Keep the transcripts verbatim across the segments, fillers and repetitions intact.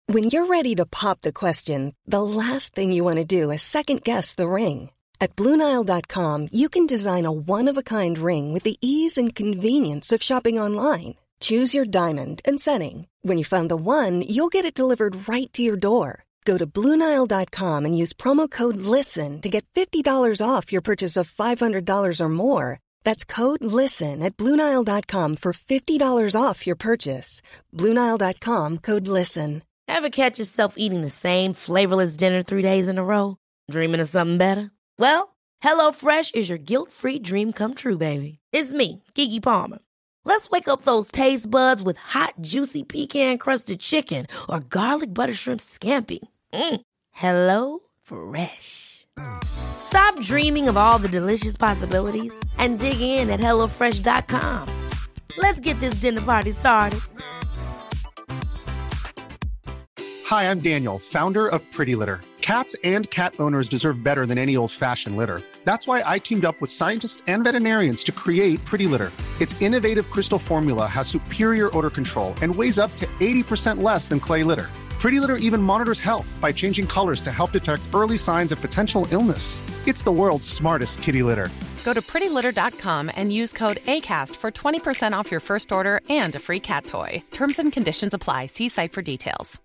When you're ready to pop the question, the last thing you want to do is second-guess the ring. At Blue Nile dot com, you can design a one-of-a-kind ring with the ease and convenience of shopping online. Choose your diamond and setting. When you find the one, you'll get it delivered right to your door. Go to Blue Nile dot com and use promo code LISTEN to get fifty dollars off your purchase of five hundred dollars or more. That's code LISTEN at Blue Nile dot com for fifty dollars off your purchase. Blue Nile dot com, code LISTEN. Ever catch yourself eating the same flavorless dinner three days in a row? Dreaming of something better? Well, HelloFresh is your guilt-free dream come true, baby. It's me, Keke Palmer. Let's wake up those taste buds with hot, juicy pecan-crusted chicken or garlic butter shrimp scampi. Mm. Hello Fresh. Stop dreaming of all the delicious possibilities and dig in at hello fresh dot com. Let's get this dinner party started. Hi, I'm Daniel, founder of Pretty Litter. Cats and cat owners deserve better than any old-fashioned litter. That's why I teamed up with scientists and veterinarians to create Pretty Litter. Its innovative crystal formula has superior odor control and weighs up to eighty percent less than clay litter. Pretty Litter even monitors health by changing colors to help detect early signs of potential illness. It's the world's smartest kitty litter. Go to pretty litter dot com and use code ACAST for twenty percent off your first order and a free cat toy. Terms and conditions apply. See site for details.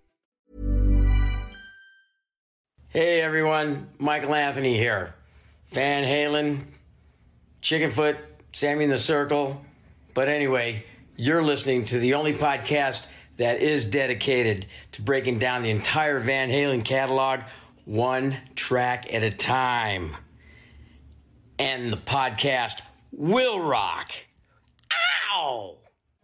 Hey everyone, Michael Anthony here. Van Halen, Chickenfoot, Sammy in the Circle. But anyway, you're listening to the only podcast that is dedicated to breaking down the entire Van Halen catalog one track at a time. And the podcast will rock. Ow!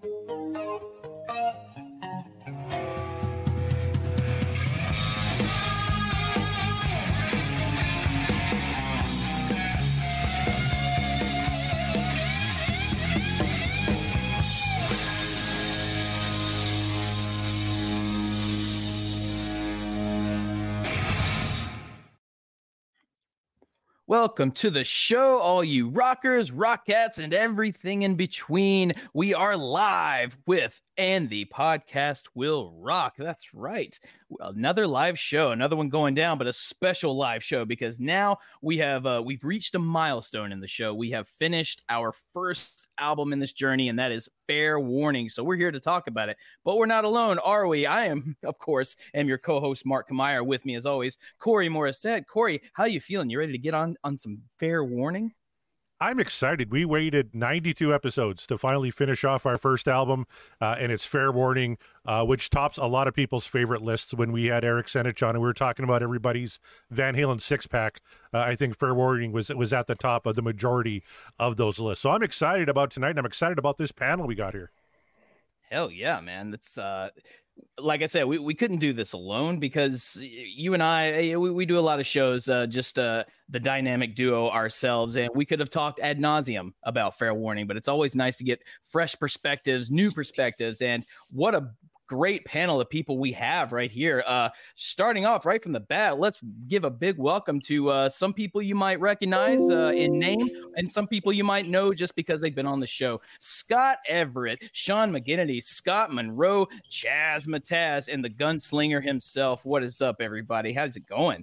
Welcome to the show, all you rockers, rockettes, and everything in between. We are live with And the Podcast Will Rock. That's right. Another live show, another one going down, but a special live show because now we have uh, we've reached a milestone in the show. We have finished our first album in this journey, and that is Fair Warning. So we're here to talk about it, but we're not alone, are we? I am, of course, am your co-host Mark Kamier. With me, as always, Corey Morissette. Corey, how you feeling? You ready to get on on some Fair Warning? I'm excited. We waited ninety-two episodes to finally finish off our first album, uh, and it's Fair Warning, uh, which tops a lot of people's favorite lists. When we had Eric Senich on and we were talking about everybody's Van Halen six-pack, uh, I think Fair Warning was was at the top of the majority of those lists. So I'm excited about tonight, and I'm excited about this panel we got here. Hell yeah, man. That's uh like I said, we, we couldn't do this alone because you and I, we, we do a lot of shows, uh, just uh, the dynamic duo ourselves, and we could have talked ad nauseum about Fair Warning, but it's always nice to get fresh perspectives, new perspectives, and what a great panel of people we have right here. Uh, starting off right from the bat, let's give a big welcome to uh, some people you might recognize uh, in name and some people you might know just because they've been on the show. Scott Everett, Sean McGinnity, Scott Monroe, Chaz Mataz, and the gunslinger himself. What is up, everybody? How's it going?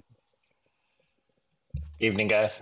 Evening, guys.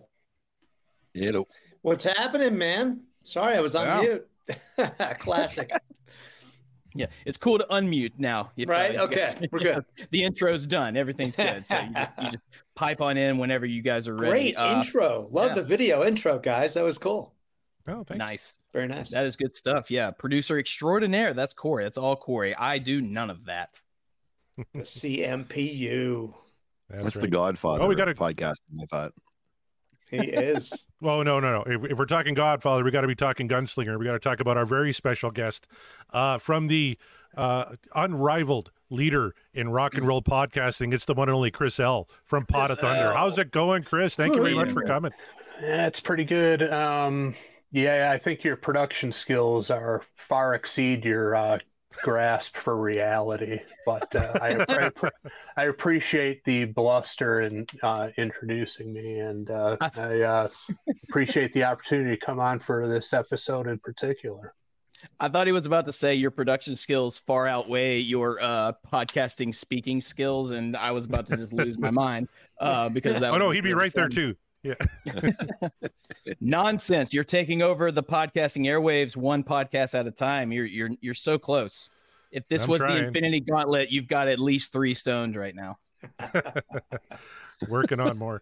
Hello. What's happening, man? Sorry, I was on Wow. mute. Classic. Yeah, it's cool to unmute now. If, Right? uh, Okay, we're good. The intro's done. Everything's good. So you just, you just pipe on in whenever you guys are ready. Great Uh, intro. Love yeah. the video intro, guys. That was cool. Oh, thanks. Nice. Very nice. That is good stuff. Yeah. Producer extraordinaire. That's Corey. That's all Corey. I do none of that. The C M P U. That's, That's right. the Godfather Oh, we got of a- podcasting, I thought. He is. Well, no, no, no. If, if we're talking Godfather, we got to be talking Gunslinger. We got to talk about our very special guest uh, from the uh, unrivaled leader in rock and roll podcasting. It's the one and only Chris L. from Pot of Thunder. How's it going, Chris? Thank you very much for coming. Yeah, it's pretty good. Um, yeah, I think your production skills are far exceed your uh, grasp for reality. But uh, I, I, I appreciate the bluster in uh, introducing me, and uh, I uh, appreciate the opportunity to come on for this episode in particular. I thought he was about to say your production skills far outweigh your uh, podcasting speaking skills, and I was about to just lose my mind uh, because that. Oh no, was he'd be really right there fun. too. Yeah. Nonsense! You're taking over the podcasting airwaves one podcast at a time. You're you're you're so close. If this I'm was trying. the Infinity Gauntlet, you've got at least three stones right now. Working on more.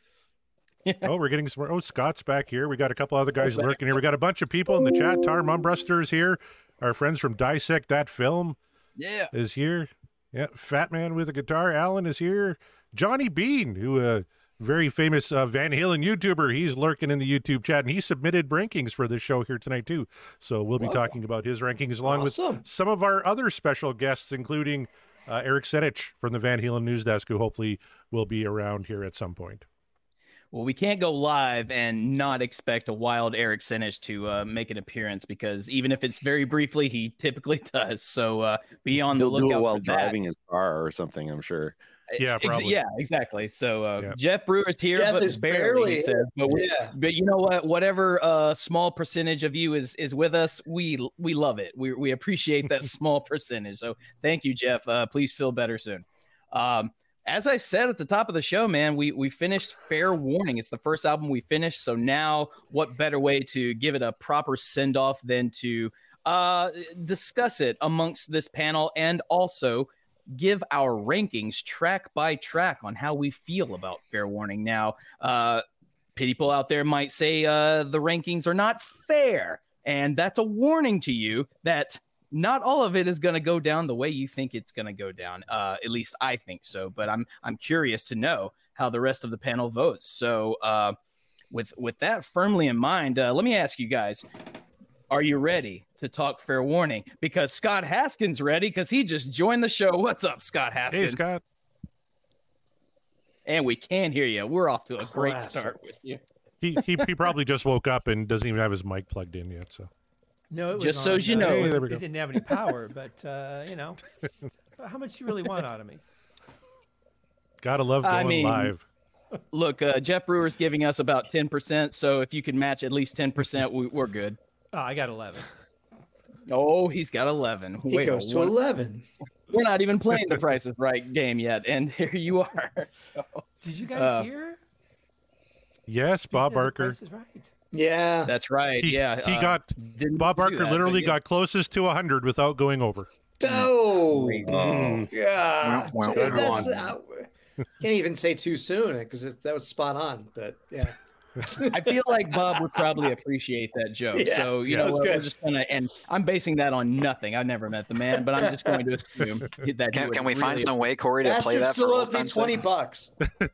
Oh, we're getting some more. Oh, Scott's back here. We got a couple other guys lurking here. We got a bunch of people in the chat. Tar Mumbrusters here. Our friends from Dissect That Film Yeah. is here. Yeah, Fat Man with a guitar. Alan is here. Johnny Bean, who a uh, very famous uh, Van Halen YouTuber. He's lurking in the YouTube chat, and he submitted rankings for this show here tonight too. So we'll be Wow. talking about his rankings along Awesome. with some of our other special guests, including uh, Eric Senich from the Van Halen News Desk, who hopefully will be around here at some point. Well, we can't go live and not expect a wild Eric Senich to uh, make an appearance because even if it's very briefly, he typically does. So uh, be on the He'll do lookout it while for that. driving his car or something, I'm sure. Yeah, Ex- probably. yeah, exactly. So uh, Yeah. Jeff Brewer's here, Jeff but is barely. barely he says. But, we, Yeah. but you know what? Whatever uh, small percentage of you is is with us, we we love it. We we appreciate that small percentage. So thank you, Jeff. Uh, please feel better soon. Um, as I said at the top of the show, man, we we finished Fair Warning. It's the first album we finished. So now, what better way to give it a proper send off than to uh, discuss it amongst this panel and also give our rankings track by track on how we feel about Fair Warning. Now, uh, people out there might say uh, the rankings are not fair, and that's a warning to you that not all of it is going to go down the way you think it's going to go down. Uh, at least I think so, but I'm I'm curious to know how the rest of the panel votes. So, uh, with with that firmly in mind, uh, let me ask you guys. Are you ready to talk Fair Warning? Because Scott Haskins ready because he just joined the show. What's up, Scott Haskins? Hey, Scott. And we can hear you. We're off to a great Classic. start with you. He, he he probably just woke up and doesn't even have his mic plugged in yet. So No, it was Just so on, as you uh, know. it Hey, was- there we it go. didn't have any power, but uh, you know, how much you really want out of me? gotta love I going mean- live. Look, uh, Jeff Brewer's giving us about ten percent. So if you can match at least ten percent, we, we're good. Oh, I got eleven. Oh, he's got eleven. He Wait, goes to one- eleven. We're not even playing the Price is Right game yet, and here you are. So, Did you guys Uh, hear? Yes, Bob Speaking of The Barker. Price is Right. Yeah. that's right. He, yeah, he uh, got didn't Bob do Barker that, literally but yeah. got closest to one hundred without going over. Oh, Oh. yeah. Wow, wow, That's- wow. uh, can't even say too soon because that was spot on. But yeah, I feel like Bob would probably appreciate that joke. Yeah, so, you yeah, know, that's what, we're good. just going to, and I'm basing that on nothing. I've never met the man, but I'm just going to assume that he Can, would can we find really- some way, Corey, to play bastard that? still for owes me old twenty time's bucks.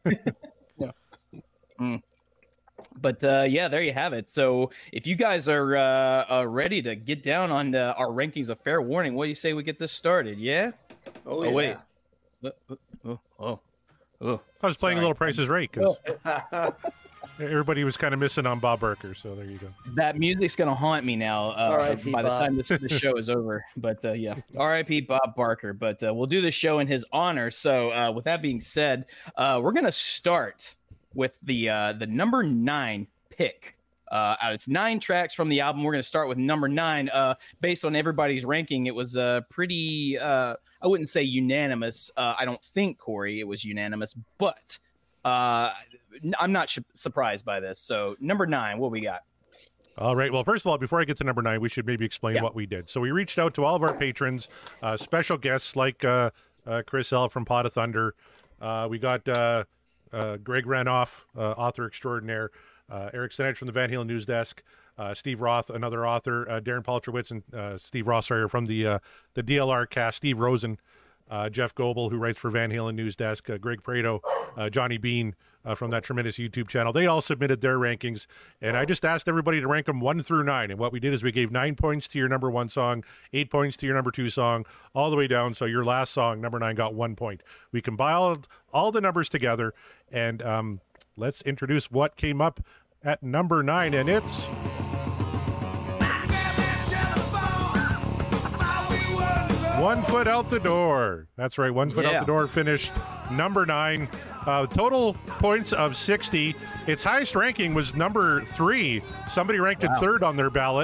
But uh, yeah, there you have it. So if you guys are uh, uh, ready to get down on uh, our rankings of Fair Warning, what do you say we get this started? Yeah? Oh, Oh, yeah. wait. Uh, uh, Oh, oh, oh. I was playing Sorry. a little Price is Right because everybody was kind of missing on Bob Barker. So there you go. That music's gonna haunt me now uh, R I P by the Bob. time this the show is over. But uh, yeah, R I P Bob Barker. But uh, we'll do the show in his honor. So uh, with that being said, uh, we're gonna start with the uh, the number nine pick. Uh, out it's nine tracks from the album. We're gonna start with number nine. Uh, based on everybody's ranking, it was uh, pretty. Uh, I wouldn't say unanimous. Uh, I don't think, Corey, it was unanimous, but uh, I'm not sh- surprised by this. So number nine, what we got? All right. Well, first of all, before I get to number nine, we should maybe explain Yeah. what we did. So we reached out to all of our patrons, uh, special guests like uh, uh, Chris L. from Pot of Thunder. Uh, we got uh, uh, Greg Renoff, uh, author extraordinaire, uh, Eric Senich from the Van Halen News Desk, uh, Steve Roth, another author, uh, Darren Paltrowitz, and uh, Steve Rossauer from the uh, the D L R cast, Steve Rosen, uh, Jeff Goebel, who writes for Van Halen News Desk, uh, Greg Prado, uh, Johnny Bean uh, from that tremendous YouTube channel. They all submitted their rankings, and I just asked everybody to rank them one through nine. And what we did is we gave nine points to your number one song, eight points to your number two song, all the way down. So your last song, number nine, got one point. We compiled all the numbers together, and um, let's introduce what came up at number nine, and it's One Foot Out the Door. That's right, One Foot Yeah. Out the Door finished number nine. Uh, total points of sixty. Its highest ranking was number three. Somebody ranked it third on their ballot.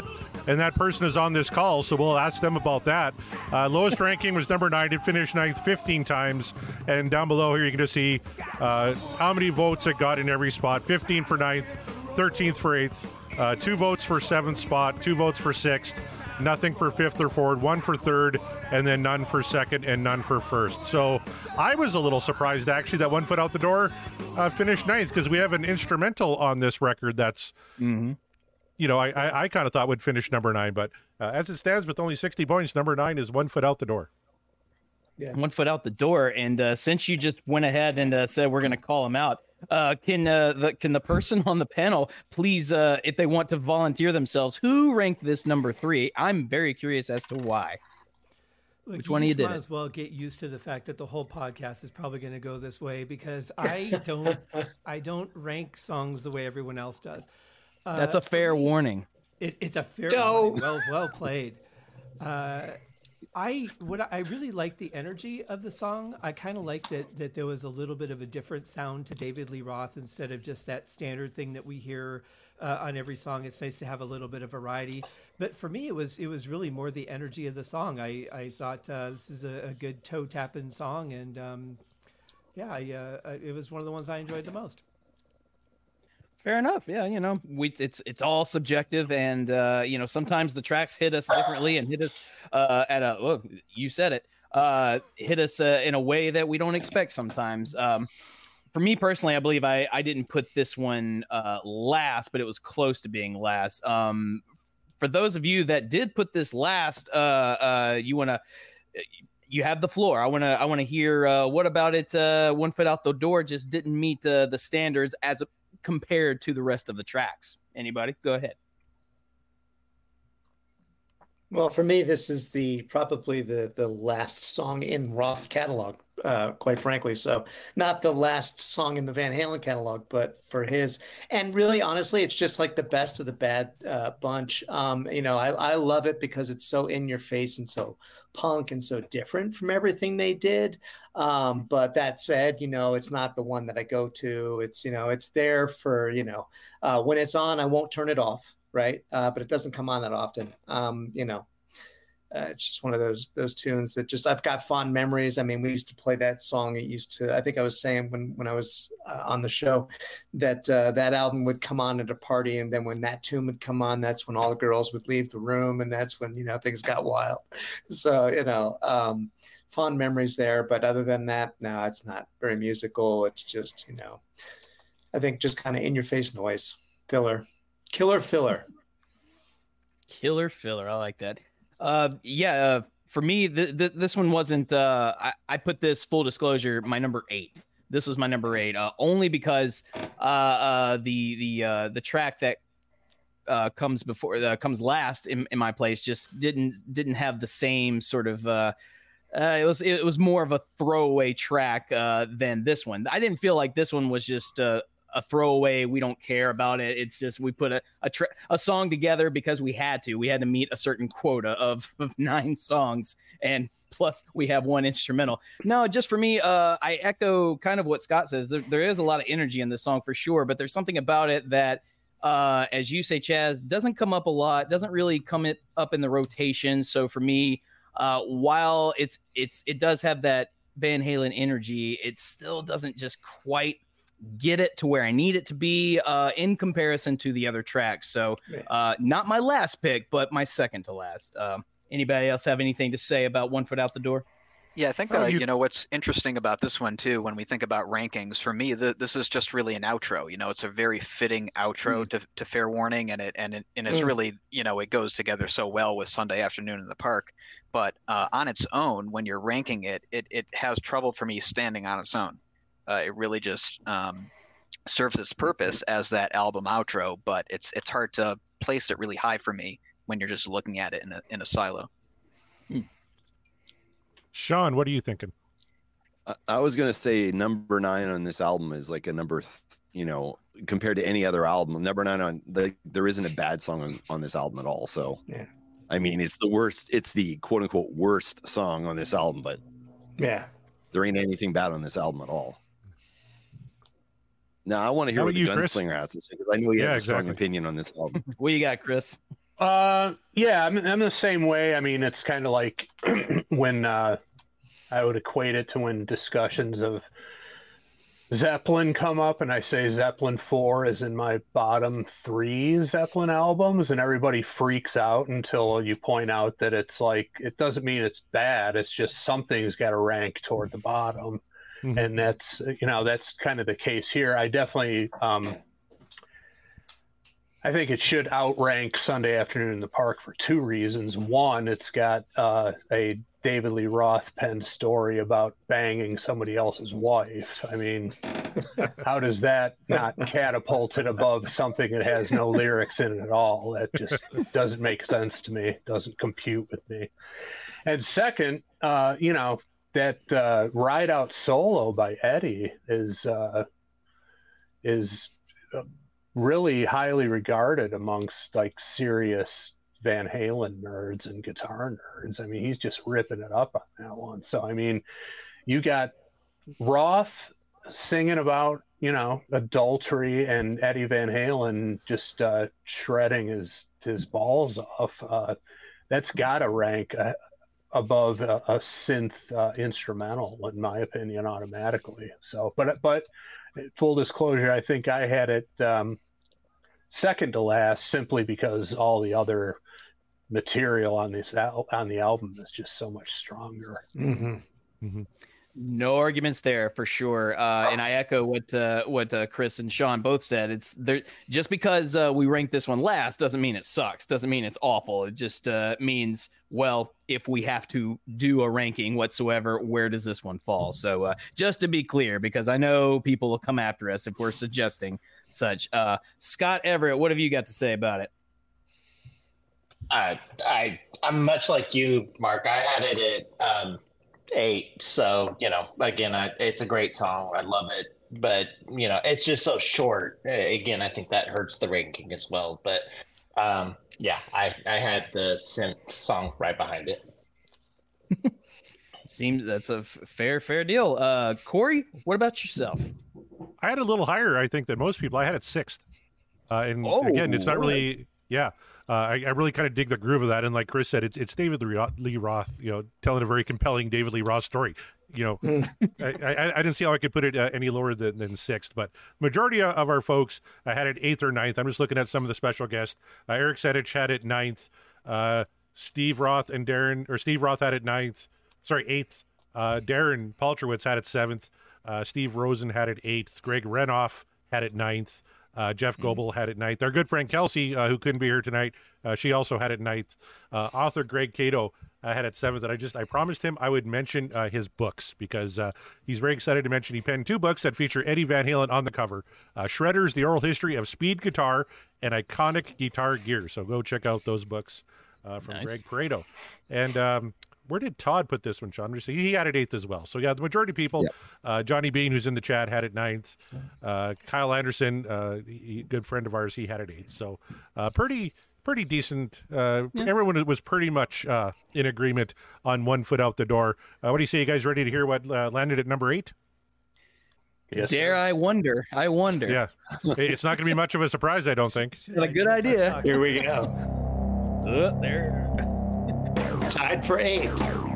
and that person is on this call, so we'll ask them about that. Uh, lowest ranking was number nine. It finished ninth fifteen times, and down below here you can just see uh, how many votes it got in every spot. fifteen for ninth, thirteenth for eighth, uh, two votes for seventh spot, two votes for sixth, nothing for fifth or fourth, one for third, and then none for second and none for first. So I was a little surprised, actually, that One Foot Out the Door uh, finished ninth, because we have an instrumental on this record that's, mm-hmm. you know, I, I, I kind of thought would finish number nine. But uh, as it stands with only sixty points, number nine is One Foot Out the Door. Yeah. One Foot Out the Door. And uh, since you just went ahead and uh, said we're going to call him out, Uh, can uh, the can the person on the panel please, uh, if they want to volunteer themselves, who ranked this number three? I'm very curious as to why. Look, Which one of you did might it? as well get used to the fact that the whole podcast is probably going to go this way, because I don't I don't rank songs the way everyone else does. Uh, That's a fair warning. It, it's a fair No. warning. Well well played. Uh, I what I really like the energy of the song. I kind of like that that there was a little bit of a different sound to David Lee Roth instead of just that standard thing that we hear uh, on every song. It's nice to have a little bit of variety. But for me, it was it was really more the energy of the song. I I thought uh, this is a, a good toe tapping song, and um, yeah, I, uh, it was one of the ones I enjoyed the most. Fair enough. Yeah, you know, we it's it's all subjective, and uh, you know, sometimes the tracks hit us differently and hit us uh, at a. Oh, you said it. Uh, hit us uh, in a way that we don't expect sometimes. Um, for me personally, I believe I I didn't put this one uh, last, but it was close to being last. Um, for those of you that did put this last, uh, uh, you want to. You have the floor. I want to. I want to hear uh, what about it. Uh, One Foot Out the Door just didn't meet uh, the standards as a, compared to the rest of the tracks. Anybody? Go ahead. Well, for me, this is the probably the the last song in Roth's catalog, uh, quite frankly. So not the last song in the Van Halen catalog, but for his. And really, honestly, it's just like the best of the bad uh, bunch. Um, you know, I, I love it because it's so in your face and so punk and so different from everything they did. Um, but that said, you know, it's not the one that I go to. It's, you know, it's there for, you know, uh, when it's on, I won't turn it off. Right. Uh, but it doesn't come on that often. Um, you know, uh, it's just one of those, those tunes that just, I've got fond memories. I mean, we used to play that song. It used to, I think I was saying when, when I was uh, on the show that uh, that album would come on at a party. And then when that tune would come on, that's when all the girls would leave the room. And that's when, you know, things got wild. So, you know, um, fond memories there. But other than that, no, it's not very musical. It's just, you know, I think just kind of in your face noise, filler. Killer filler. Killer filler. I like that. Uh, yeah. Uh, for me, th- th- this one wasn't. Uh, I-, I put this, full disclosure, my number eight. This was my number eight, uh, only because uh, uh, the the uh, the track that uh, comes before uh, comes last in, in my place just didn't didn't have the same sort of. Uh, uh, it was it was more of a throwaway track uh, than this one. I didn't feel like this one was just. Uh, a throwaway. We don't care about it. It's just, we put a, a, tra- a song together because we had to, we had to meet a certain quota of, of nine songs. And plus we have one instrumental. No, just for me, uh, I echo kind of what Scott says. There, there is a lot of energy in this song for sure, but there's something about it that, uh, as you say, Chaz, doesn't come up a lot, doesn't really come it up in the rotation. So for me, uh, while it's, it's, it does have that Van Halen energy, it still doesn't just quite get it to where I need it to be uh, in comparison to the other tracks. So uh, not my last pick, but my second to last. Um, anybody else have anything to say about One Foot Out the Door? Yeah, I think Oh, uh, you- you know what's interesting about this one too. When we think about rankings, for me, the, this is just really an outro. You know, it's a very fitting outro Mm. to, to Fair Warning, and it and it, and it's Mm. really, you know, it goes together so well with Sunday Afternoon in the Park. But uh, on its own, when you're ranking it, it it has trouble for me standing on its own. Uh, it really just um, serves its purpose as that album outro, but it's it's hard to place it really high for me when you're just looking at it in a in a silo. Sean, what are you thinking? I- I was gonna say number nine on this album is like a number, th- you know, compared to any other album. Number nine on the there isn't a bad song on, on this album at all. So Yeah. I mean, it's the worst. It's the quote unquote worst song on this album, but Yeah. there ain't anything bad on this album at all. Now I want to hear How what about the you, Chris? Gunslinger has to say, because I know he Yeah, has a strong exactly. opinion on this album. What you got, Chris? Uh, yeah, I'm, I'm the same way. I mean, it's kind of like when uh, I would equate it to when discussions of Zeppelin come up, and I say Zeppelin four is in my bottom three Zeppelin albums, and everybody freaks out until you point out that it's like, it doesn't mean it's bad. It's just something's got to rank toward the bottom. Mm-hmm. And that's, you know, that's kind of the case here. I definitely, um, I think it should outrank Sunday Afternoon in the Park for two reasons. One, it's got uh, a David Lee Roth penned story about banging somebody else's wife. I mean, how does that not catapult it above something that has no lyrics in it at all? That just doesn't make sense to me. It doesn't compute with me. And second, uh, you know, that uh, Ride Out solo by Eddie is uh, is really highly regarded amongst like serious Van Halen nerds and guitar nerds. I mean, he's just ripping it up on that one. So, I mean, you got Roth singing about, you know, adultery and Eddie Van Halen just uh, shredding his, his balls off. Uh, that's got to rank uh, above a, a synth uh, instrumental, in my opinion, automatically. So, but, but full disclosure, I think I had it um, second to last simply because all the other material on this al- on the album is just so much stronger. Mm-hmm. Mm-hmm. No arguments there for sure, uh, and I echo what uh, what uh, Chris and Sean both said. It's there just because uh, we ranked this one last doesn't mean it sucks. Doesn't mean it's awful. It just uh, means, well, if we have to do a ranking whatsoever, where does this one fall? So uh, just to be clear, because I know people will come after us if we're suggesting such. Uh, Scott Everett, what have you got to say about it? Uh, I I'm much like you, Mark. I had it at um, eight. So, you know, again, I, it's a great song. I love it. But, you know, it's just so short. Uh, again, I think that hurts the ranking as well. But, um, yeah, I, I had the synth song right behind it. Seems that's a f- fair, fair deal. Uh, Corey, what about yourself? I had a little higher, I think, than most people. I had it sixth. Uh, and oh, again, it's not really, yeah. Uh, I, I really kind of dig the groove of that, and like Chris said, it's it's David Lee Roth, you know, telling a very compelling David Lee Roth story. You know, I, I, I didn't see how I could put it uh, any lower than, than sixth, but majority of our folks uh, had it eighth or ninth. I'm just looking at some of the special guests. Uh, Eric Sedich had it ninth. Uh, Steve Roth and Darren, or Steve Roth had it ninth. Sorry, eighth. Uh, Darren Paltrowitz had it seventh. Uh, Steve Rosen had it eighth. Greg Renoff had it ninth. Uh, Jeff Goebel had it ninth. Our good friend Kelsey, uh, who couldn't be here tonight, uh, she also had it ninth. Uh, author Greg Cato uh, had it seventh. And I just I promised him I would mention uh, his books because uh, he's very excited to mention he penned two books that feature Eddie Van Halen on the cover. Uh, Shredders, The Oral History of Speed Guitar and Iconic Guitar Gear. So go check out those books uh, from nice. Greg Pareto. And um, where did Todd put this one, Sean? He had it eighth as well. So, yeah, the majority of people, yep. uh, Johnny Bean, who's in the chat, had it ninth. Uh, Kyle Anderson, uh, he, good friend of ours, he had it eighth. So, uh, pretty pretty decent. Uh, yeah. Everyone was pretty much uh, in agreement on one foot out the door. Uh, what do you say? You guys ready to hear what uh, landed at number eight? Yes, Dare sir. I wonder? I wonder. Yeah. It's not going to be much of a surprise, I don't think. A good idea. Here we go. Uh, there. Tied for eight.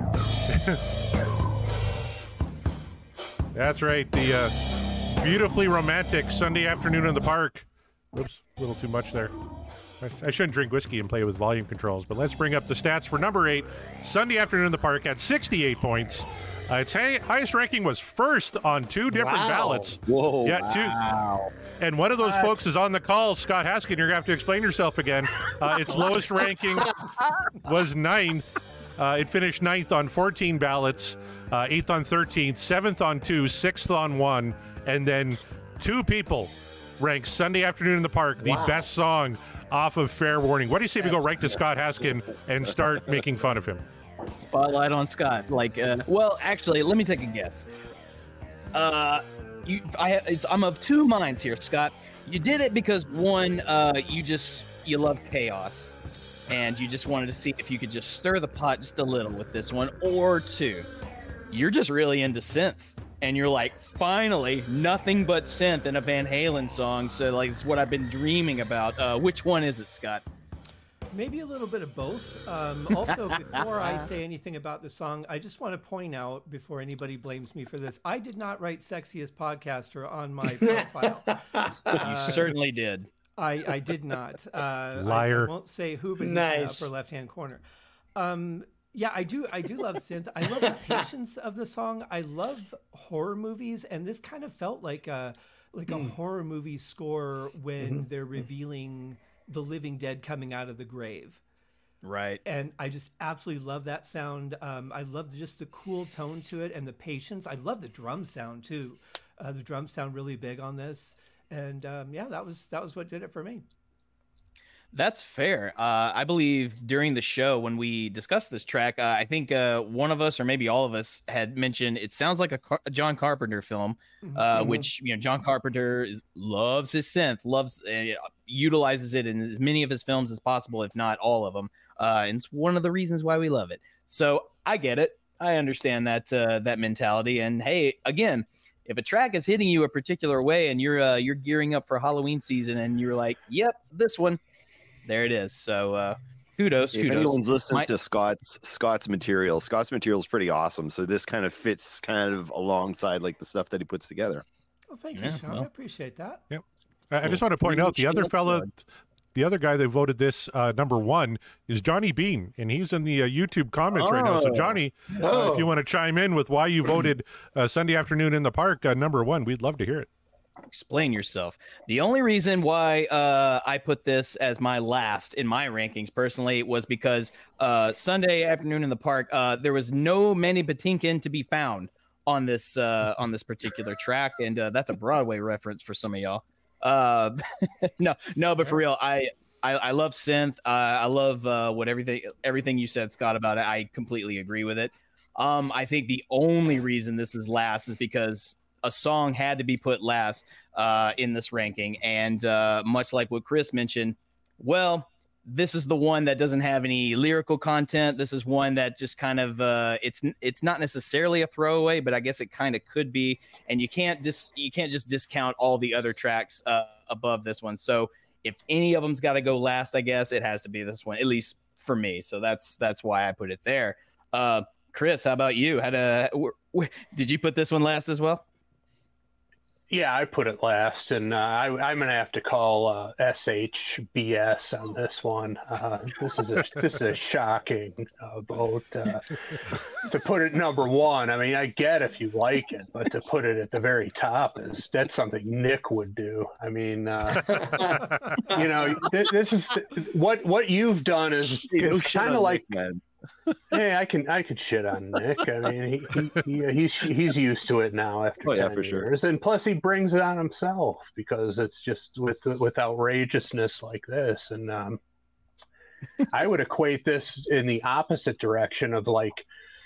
That's right. The uh, beautifully romantic Sunday Afternoon in the Park. Oops, a little too much there. I, I shouldn't drink whiskey and play with volume controls, but let's bring up the stats for number eight. Sunday Afternoon in the Park had sixty-eight points. Uh, its ha- highest ranking was first on two different wow. ballots. Whoa! Yeah, two. Wow. And one of those uh, folks is on the call, Scott Haskin. You're gonna have to explain yourself again. Uh, its lowest ranking was ninth. Uh, it finished ninth on fourteen ballots, uh, eighth on thirteen, seventh on two, sixth on one, and then two people ranked Sunday Afternoon in the Park the wow. best song off of Fair Warning. What do you say That's we go right to Scott Haskin and start making fun of him? Spotlight on Scott. Like, uh, well, actually, let me take a guess. Uh, you, I, it's, I'm of two minds here, Scott. You did it because one, uh, you just you love chaos, and you just wanted to see if you could just stir the pot just a little with this one, or two, you're just really into synth, and you're like, finally, nothing but synth in a Van Halen song. So, like, it's what I've been dreaming about. Uh, which one is it, Scott? Maybe a little bit of both. Um, also, before I say anything about the song, I just want to point out, before anybody blames me for this, I did not write Sexiest Podcaster on my profile. You Uh, certainly did. I, I did not. Uh, Liar. I, I won't say who, but he's Nice. in the upper left-hand corner. Um, yeah, I do. I do love synth. I love the patience of the song. I love horror movies, and this kind of felt like a like a horror movie score when Mm-hmm. they're revealing the living dead coming out of the grave. Right. And I just absolutely love that sound. Um, I love just the cool tone to it and the patience. I love the drum sound too. Uh, the drums sound really big on this. And um, yeah, that was that was what did it for me. That's fair. Uh, I believe during the show when we discussed this track, uh, I think uh, one of us or maybe all of us had mentioned it sounds like a, Car- a John Carpenter film, uh, Mhm. which you know John Carpenter is, loves his synth, loves uh, utilizes it in as many of his films as possible, if not all of them. Uh, and it's one of the reasons why we love it. So I get it. I understand that uh, that mentality. And hey, again, if a track is hitting you a particular way and you're uh, you're gearing up for Halloween season and you're like, "Yep, this one." There it is. So uh, kudos. If kudos. anyone's listened My- to Scott's Scott's material, Scott's material is pretty awesome. So this kind of fits kind of alongside like the stuff that he puts together. Well, thank Yeah, you, Sean. well. I appreciate that. Yep. I, I just want to point Really out the other should fella, good. the other guy that voted this uh, number one is Johnny Bean, and he's in the uh, YouTube comments right now. So Oh. Johnny, uh, Oh. if you want to chime in with why you voted uh, Sunday Afternoon in the Park uh, number one, we'd love to hear it. Explain yourself. The only reason why uh, I put this as my last in my rankings personally was because uh, Sunday Afternoon in the Park, uh, there was no Manny Patinkin to be found on this uh, on this particular track, and uh, that's a Broadway reference for some of y'all. Uh, no, no, but for real, I I, I love synth. Uh, I love uh, what everything everything you said, Scott, about it. I completely agree with it. Um, I think the only reason this is last is because a song had to be put last uh, in this ranking. And uh, much like what Chris mentioned, well, this is the one that doesn't have any lyrical content. This is one that just kind of uh, it's it's not necessarily a throwaway, but I guess it kind of could be. And you can't dis you can't just discount all the other tracks uh, above this one. So if any of them's got to go last, I guess it has to be this one, at least for me. So that's that's why I put it there. Uh, Chris, how about you? Had a wh- wh- did you put this one last as well? Yeah, I put it last, and uh, I, I'm gonna have to call uh, S H B S on this one. Uh, this is a this is a shocking uh, vote. Uh, to put it number one, I mean, I get if you like it, but to put it at the very top is that's something Nick would do. I mean, uh, you know, this, this is what what you've done is, is kind of like. man. Hey, I can I could shit on Nick. I mean, he, he, he he's he's used to it now after Oh, yeah, ten for sure. years, and plus he brings it on himself because it's just with with outrageousness like this. And um, I would equate this in the opposite direction of like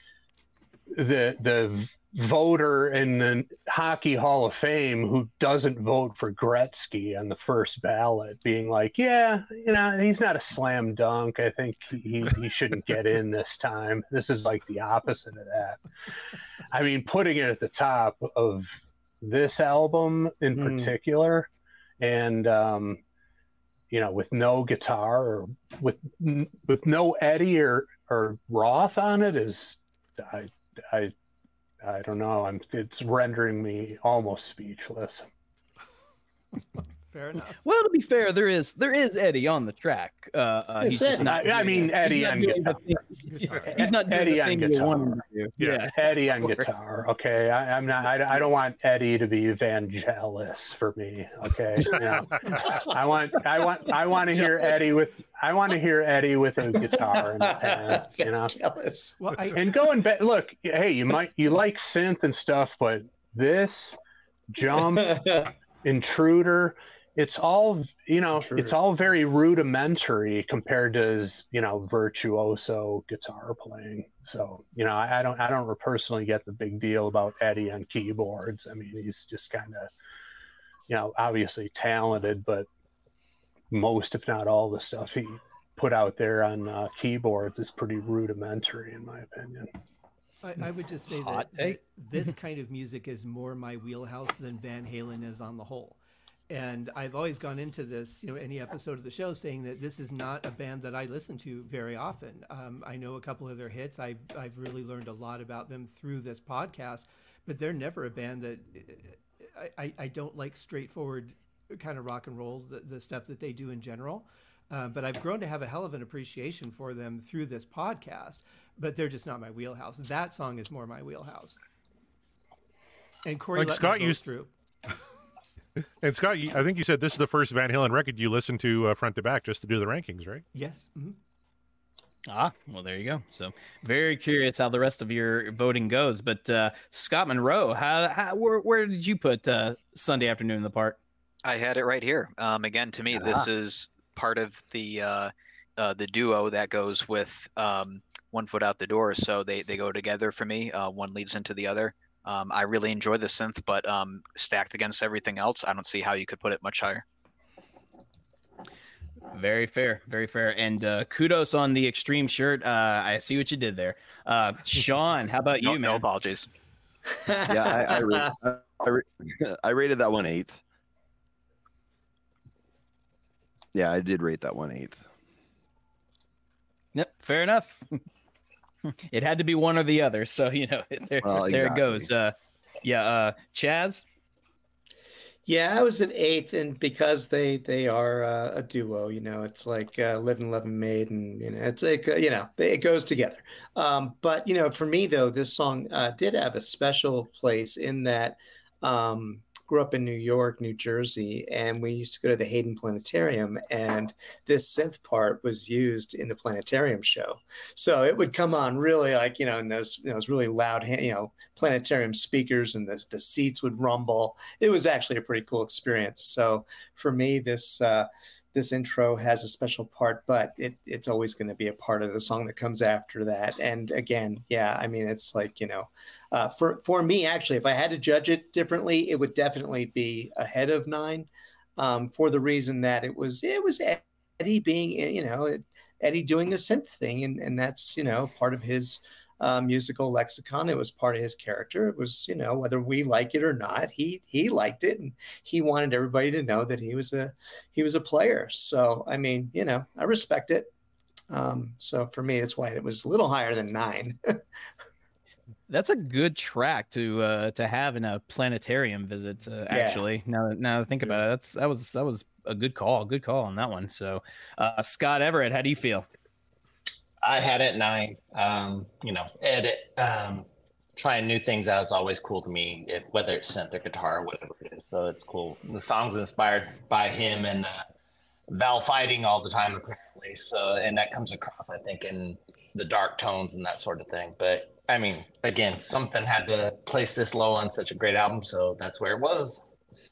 the the voter in the Hockey Hall of Fame who doesn't vote for Gretzky on the first ballot being like, yeah, you know, he's not a slam dunk. I think he, he shouldn't get in this time. This is like the opposite of that. I mean, putting it at the top of this album in Mm. particular, and um, you know, with no guitar or with with no Eddie or, or Roth on it is I I I don't know. I'm it's rendering me almost speechless. Fair enough. Well, to be fair, there is there is Eddie on the track. Uh, uh, It's he's just Eddie. not. I, I mean, Eddie he's not on doing the guitar. thing- Guitar. He's not doing Eddie the on thing you guitar. want him to do. Yeah. Eddie on of course. guitar. Okay, I, I'm not. I, I don't want Eddie to be Vangelis for me. Okay, you know, I want. I want. I want to hear Eddie with. I want to hear Eddie with a guitar in his hand. You know, Jealous. Well, I, and going back. Look, hey, you might you like synth and stuff, but this jump intruder. It's all, you know, Intruder. it's all very rudimentary compared to his, you know, virtuoso guitar playing. So, you know, I, I don't, I don't personally get the big deal about Eddie on keyboards. I mean, he's just kind of, you know, obviously talented, but most, if not all, the stuff he put out there on uh, keyboards is pretty rudimentary, in my opinion. I, I would just say Hot that, take. that this kind of music is more my wheelhouse than Van Halen is on the whole. And I've always gone into this, you know, any episode of the show saying that this is not a band that I listen to very often. Um, I know a couple of their hits. I've, I've really learned a lot about them through this podcast, but they're never a band that I, I, I don't like straightforward kind of rock and roll, the, the stuff that they do in general. Uh, but I've grown to have a hell of an appreciation for them through this podcast, but they're just not my wheelhouse. That song is more my wheelhouse. And Corey, like let Scott me go used through. And Scott, I think you said this is the first Van Halen record you listened to uh, front to back just to do the rankings, right? Yes. Mm-hmm. Ah, well, there you go. So very curious how the rest of your voting goes. But uh, Scott Monroe, how, how where, where did you put uh, Sunday Afternoon in the Park? I had it right here. Um, again, to me, Ah. this is part of the uh, uh, the duo that goes with um, One Foot Out the Door. So they, they go together for me. Uh, one leads into the other. Um, I really enjoy the synth, but um, stacked against everything else, I don't see how you could put it much higher. Very fair, very fair. And uh, kudos on the extreme shirt. Uh, I see what you did there. Uh, Sean, how about No, you, man? no apologies. Yeah, I, I, rate, I, ra- I rated that one eighth. Yeah, I did rate that one eighth. Yep, fair enough. It had to be one or the other, so you know there, Well, there it exactly. goes. Uh, yeah, uh, Chaz. Yeah, I was at eighth, and because they they are uh, a duo, you know, it's like uh, Live and Love and Made, and you know, it's like uh, you know, it goes together. Um, but you know, for me though, this song uh, did have a special place in that. Um, grew up in New York, New Jersey, and we used to go to the Hayden Planetarium, and this synth part was used in the planetarium show. So it would come on really like, you know, in those, you know, those really loud, you know, planetarium speakers, and the, the seats would rumble. It was actually a pretty cool experience. So for me, this, uh, this intro has a special part, but it, it's always going to be a part of the song that comes after that. And again, yeah, I mean, it's like, you know, uh, for, for me, actually, if I had to judge it differently, it would definitely be ahead of nine, um, for the reason that it was, it was Eddie being, you know, Eddie doing the synth thing. And, and that's, you know, part of his uh, musical lexicon. It was part of his character. It was, you know, whether we like it or not, he, he liked it, and he wanted everybody to know that he was a, he was a player. So, I mean, you know, I respect it. Um, so for me, that's why it was a little higher than nine. That's a good track to uh, to have in a planetarium visit. Uh, actually, now now that I think about it, that's that was that was a good call. Good call on that one. So, uh, Scott Everett, how do you feel? I had it nine. Um, you know, edit, um, trying new things out is always cool to me, if, whether it's synth or guitar or whatever it is. So it's cool. The song's inspired by him and uh, Val fighting all the time, apparently. So, and that comes across, I think, in the dark tones and that sort of thing. But I mean, again, something had to place this low on such a great album, so that's where it was.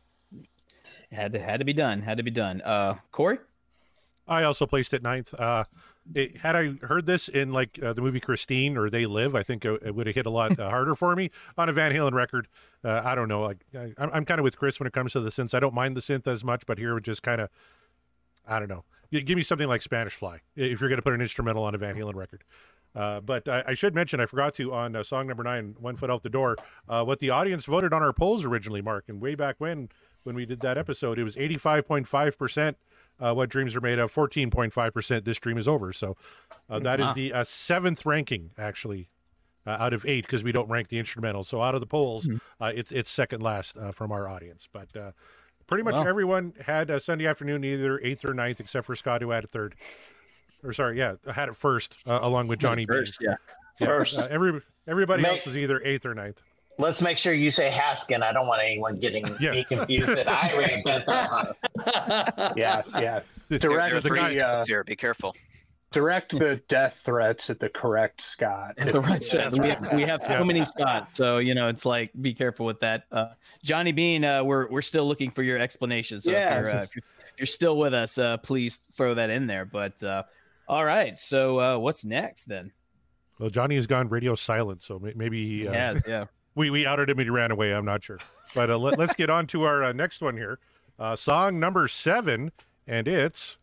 It had to had to be done. Had to be done. Uh, Corey. I also placed it ninth. Uh, it, had I heard this in like uh, the movie Christine or They Live, I think it, it would have hit a lot uh, harder for me. On a Van Halen record, uh, I don't know. Like I, I'm, I'm kind of with Chris when it comes to the synths. I don't mind the synth as much, but here it just kind of, I don't know. You, give me something like Spanish Fly if you're going to put an instrumental on a Van Halen record. Uh, but I, I should mention, I forgot to, on uh, song number nine, One Foot Out the Door, uh, what the audience voted on our polls originally, Mark. And way back when, when we did that episode, it was eighty-five point five percent uh, What Dreams Are Made Of, fourteen point five percent This Dream Is Over. So uh, that Wow. is the uh, seventh ranking, actually, uh, out of eight, because we don't rank the instrumentals. So out of the polls, Mhm. uh, it's it's second last uh, from our audience. But uh, pretty much Wow. everyone had uh, Sunday Afternoon either eighth or ninth, except for Scott, who had it third. Or sorry, yeah, had it first, uh, along with Johnny B. First, yeah. Yeah, First. uh, every everybody Make- else was either eighth or ninth. Let's make sure you say Haskin. I don't want anyone getting Yeah. me confused that I ranked that that high. Yeah, yeah. There, there Direct are the three guy- the, uh, spots here. Be careful. direct the death threats at the correct Scott. The right side. We have, we have so Yeah. many spots, so you know it's like be careful with that. Uh, Johnny Bean, uh, we're we're still looking for your explanation. So Yeah. if, you're, uh, if, you're, if you're still with us, uh, please throw that in there. But uh, all right, so uh, what's next then? Well, Johnny has gone radio silent, so may- maybe he, uh, Yes, yeah. we we outed him and he ran away. I'm not sure, but uh, let, let's get on to our uh, next one here. Uh, song number seven, and it's.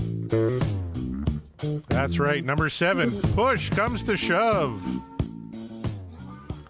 That's right, number seven. Push comes to shove.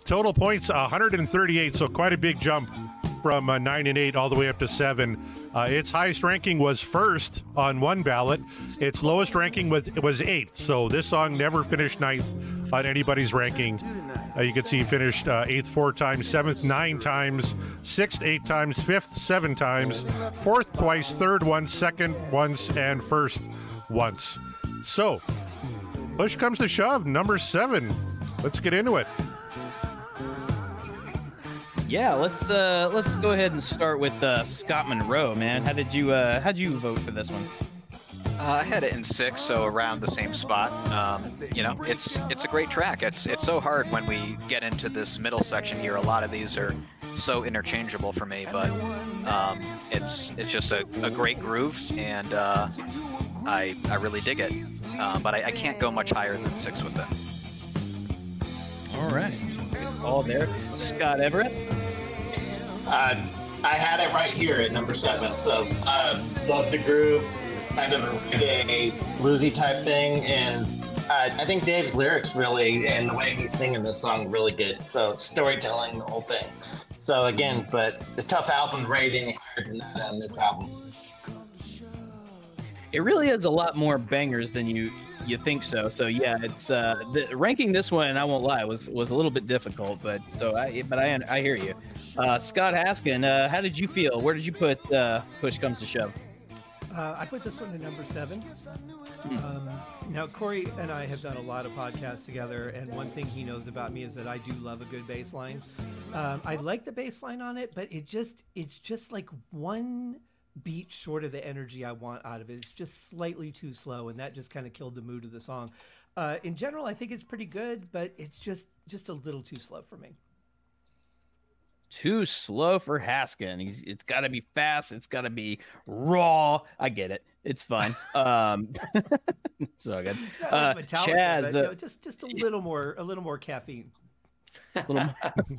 Total points one hundred thirty-eight, so quite a big jump from uh, nine and eight all the way up to seven. Uh, its highest ranking was first on one ballot. Its lowest ranking was, was eighth, so this song never finished ninth on anybody's ranking. Uh, you can see it finished uh, eighth four times, seventh nine times, sixth eight times, fifth seven times, fourth twice, third once, second once, and first once. So, push comes to shove, number seven. Let's get into it. Yeah, let's uh, let's go ahead and start with uh, Scott Monroe, man. How did you uh, how did you vote for this one? Uh, I had it in six, so around the same spot. Um, you know, it's it's a great track. It's it's so hard when we get into this middle section here. A lot of these are so interchangeable for me, but um, it's it's just a, a great groove, and uh, I I really dig it. Uh, but I, I can't go much higher than six with it. All right, all there. Scott Everett. Uh, I had it right here at number seven. So uh, love the groove. It's kind of a reggae, bluesy type thing, and uh, I think Dave's lyrics really and the way he's singing this song really good. So storytelling, the whole thing. So again, but it's a tough album to rate any higher than that on this album. It really is a lot more bangers than you you think so. So yeah, it's uh, the, ranking this one. I won't lie, was was a little bit difficult, but so I but I I hear you. Uh, Scott Haskin, uh, how did you feel? Where did you put uh, Push Comes to Shove? Uh, I put this one to number seven. Um, now, Corey and I have done a lot of podcasts together, and one thing he knows about me is that I do love a good bass line. Um, I like the bass line on it, but it just it's just like one beat short of the energy I want out of it. It's just slightly too slow, and that just kind of killed the mood of the song. Uh, in general, I think it's pretty good, but it's just just a little too slow for me. Too slow for Haskin. He's, it's got to be fast. It's got to be raw. I get it. It's fine. Um, it's all good. No, uh, Metallica, Chaz, but, uh, you know, just just a little more, a little more caffeine. little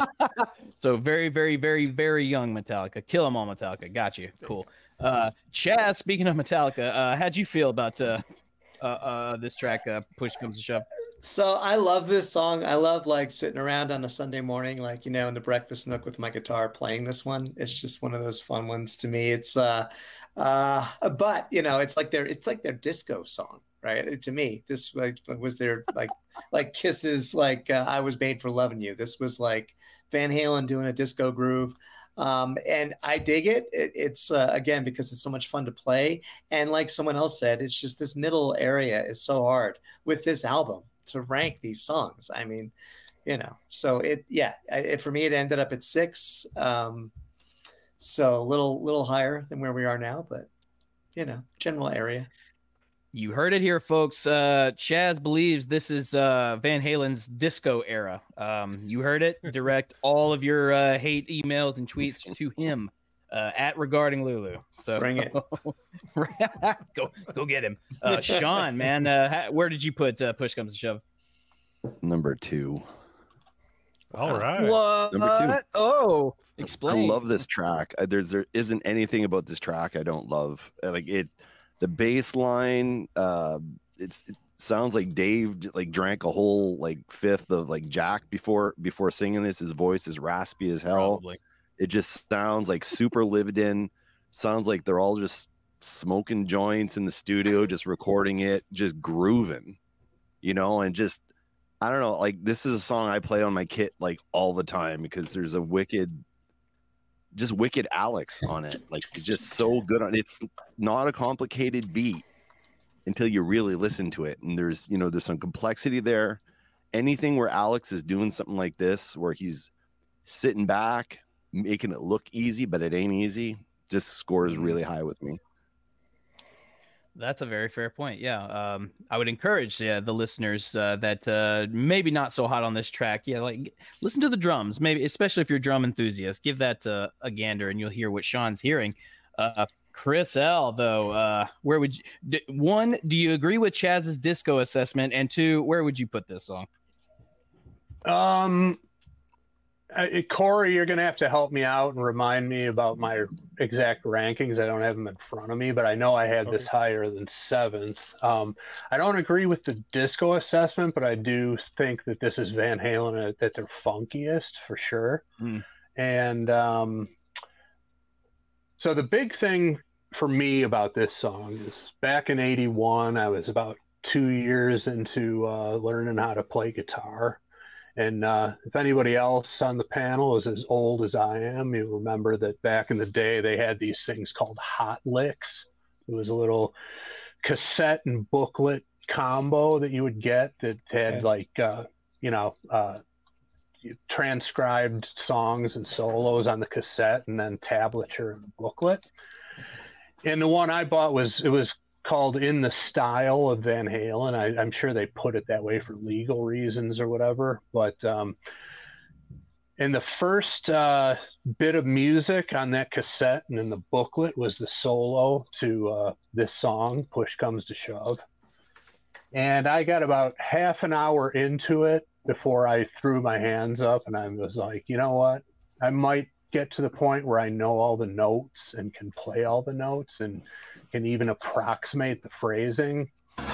so very, very, very, very young Metallica. Kill 'em all, Metallica. Got you. Cool. Uh, Chaz, speaking of Metallica, uh, how'd you feel about uh, uh, uh, this track? Uh, Push Comes to Shove. So I love this song. I love like sitting around on a Sunday morning, like, you know, in the breakfast nook with my guitar playing this one. It's just one of those fun ones to me. It's, uh, uh, but you know, it's like their, it's like their disco song, right? To me, this like was their like, like Kiss's, like uh, I Was Made for Loving You. This was like Van Halen doing a disco groove. Um, and I dig it. it it's uh, again, because it's so much fun to play. And like someone else said, it's just this middle area is so hard with this album to rank these songs. I mean, you know, so it, yeah, it, for me, it ended up at six. Um, so a little, little higher than where we are now, but you know, general area. You heard it here, folks. Uh, Chaz believes this is uh, Van Halen's disco era. Um, you heard it. Direct all of your uh, hate emails and tweets to him uh, at Regarding Lulu. So bring it. go, go get him, uh, Sean. Man, uh, where did you put uh, Push Comes to Shove? Number two. All right. What? Number two. Oh, explain. I love this track. I- There's there isn't anything about this track I don't love. Uh, Like it, the bass line. Uh, it's it sounds like Dave j- like drank a whole like fifth of like Jack before before singing this. His voice is raspy as hell. Probably. It just sounds like super lived in. Sounds like they're all just smoking joints in the studio, just recording it, just grooving, you know, and just I don't know. Like this is a song I play on my kit like all the time because there's a wicked, just wicked Alex on it. Like it's just so good on. It's not a complicated beat until you really listen to it, and there's you know there's some complexity there. Anything where Alex is doing something like this, where he's sitting back, making it look easy, but it ain't easy, just scores really high with me. That's a very fair point. Yeah. Um, I would encourage yeah, the listeners uh, that uh, maybe not so hot on this track. Yeah. Like listen to the drums, maybe, especially if you're a drum enthusiast, give that uh, a gander and you'll hear what Sean's hearing. Uh, Chris L though, uh, where would you, d- one, do you agree with Chaz's disco assessment? And two, where would you put this song? Um, Uh, Corey, you're going to have to help me out and remind me about my exact rankings. I don't have them in front of me, but I know I had Okay. this higher than seventh. Um, I don't agree with the disco assessment, but I do think that this is Van Halen at, at their funkiest for sure. Mm. And um, so the big thing for me about this song is back in eighty-one, I was about two years into uh, learning how to play guitar. And uh, if anybody else on the panel is as old as I am, you remember that back in the day they had these things called hot licks. It was a little cassette and booklet combo that you would get that had Yes. like, uh, you know, uh, transcribed songs and solos on the cassette and then tablature in the booklet. And the one I bought was, it was called In the Style of Van Halen. I, I'm sure they put it that way for legal reasons or whatever. But um, in the first uh, bit of music on that cassette and in the booklet was the solo to uh, this song, Push Comes to Shove. And I got about half an hour into it before I threw my hands up and I was like, you know what? I might get to the point where I know all the notes and can play all the notes and can even approximate the phrasing.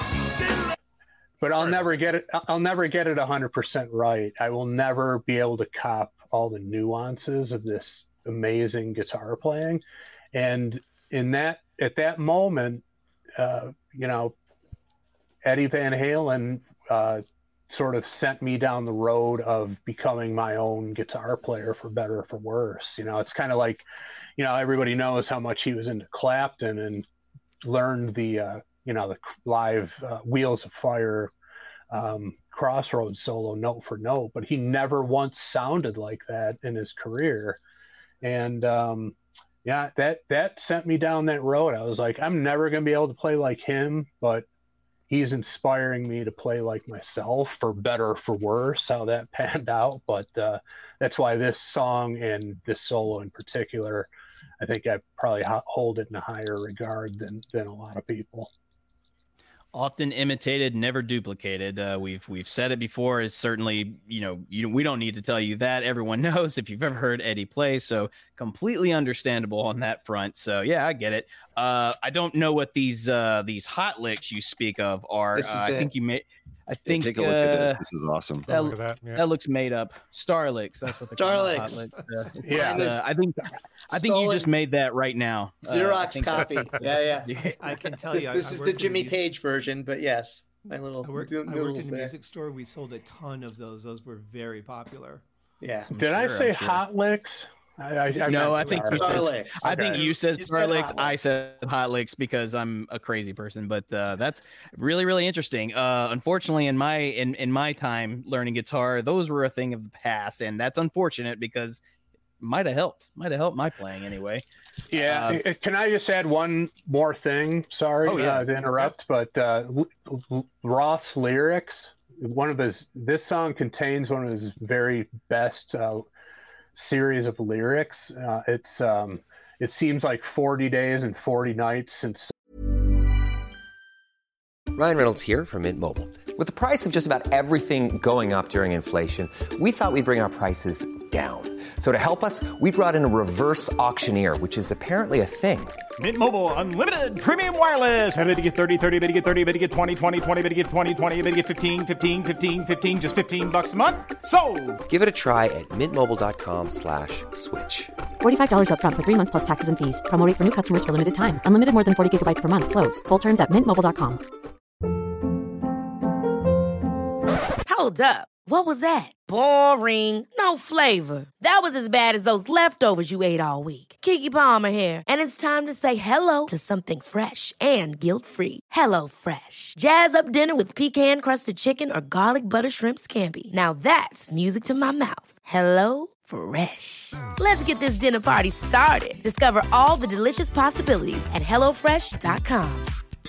But I'll never get it. I'll never get it one hundred percent right. I will never be able to cop all the nuances of this amazing guitar playing. And in that, at that moment, uh, you know, Eddie Van Halen uh, sort of sent me down the road of becoming my own guitar player, for better or for worse. You know, it's kind of like, you know, everybody knows how much he was into Clapton and learned the, uh, you know, the live uh, Wheels of Fire um, Crossroads solo note for note, but he never once sounded like that in his career. And um, yeah, that, that sent me down that road. I was like, I'm never going to be able to play like him, but he's inspiring me to play like myself, for better or for worse, how that panned out. But uh, that's why this song and this solo in particular, I think I probably hold it in a higher regard than, than a lot of people. Often imitated, never duplicated. Uh, we've we've said it before. Is certainly, you know, you we don't need to tell you that. Everyone knows if you've ever heard Eddie play. So completely understandable on that front. So yeah, I get it. Uh, I don't know what these uh, these hot licks you speak of are. This is uh, I it. think you may. I think Yeah, take a look at this. uh, This is awesome. That, Look at that, yeah. that looks made up. Starlicks. That's what they call it. Hot Starlicks. licks. Uh, it's, Yeah. uh, I think I think you Stolen just made that right now. Uh, I Xerox think- copy. Yeah, yeah. Yeah. I can tell This, you, I- this I is the worked in Jimmy music- Page version, but yes, my little I worked, do- I worked noodles in a there. music store. We sold a ton of those. Those were very popular. Yeah. I'm Did I sure, say I'm sure. hot licks? I, I, I No, I meant think to- you said, Starlicks. I think Okay. you said You said Starlicks. hot I licks. said hot licks because I'm a crazy person. But uh, that's really, really interesting. Uh, unfortunately, in my in, in my time learning guitar, those were a thing of the past, and that's unfortunate because it might have helped. Might have helped my playing anyway. Yeah, Uh, uh, can I just add one more thing? Sorry Oh, yeah. uh, to interrupt, but uh, L- L- Roth's lyrics, one of his, this song contains one of his very best uh, series of lyrics. Uh, it's um, it seems like forty days and forty nights since. Ryan Reynolds here from Mint Mobile. With the price of just about everything going up during inflation, we thought we'd bring our prices down. So to help us, we brought in a reverse auctioneer, which is apparently a thing. Mint Mobile Unlimited Premium Wireless. How to get thirty, thirty, how to get thirty, how to get twenty, twenty, twenty, how to get twenty, twenty, how to get fifteen, fifteen, fifteen, fifteen, just fifteen bucks a month? Sold! Give it a try at mintmobile.com slash switch. forty-five dollars up front for three months plus taxes and fees. Promo rate for new customers for limited time. Unlimited more than forty gigabytes per month. Slows full terms at mint mobile dot com. Hold up. What was that? Boring. No flavor. That was as bad as those leftovers you ate all week. Keke Palmer here, and it's time to say hello to something fresh and guilt-free. Hello Fresh. Jazz up dinner with pecan-crusted chicken or garlic butter shrimp scampi. Now that's music to my mouth. Hello Fresh. Let's get this dinner party started. Discover all the delicious possibilities at hello fresh dot com.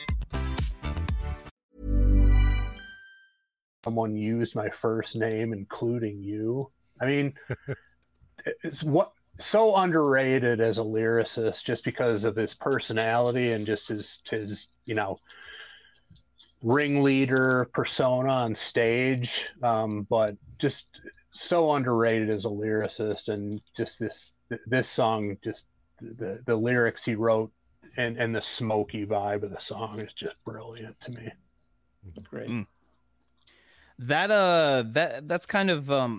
Someone used my first name, including you. I mean, it's what so underrated as a lyricist, just because of his personality and just his his you know ringleader persona on stage. Um, but just so underrated as a lyricist, and just this this song, just the the lyrics he wrote and and the smoky vibe of the song is just brilliant to me. Great. Mm. That uh that that's kind of um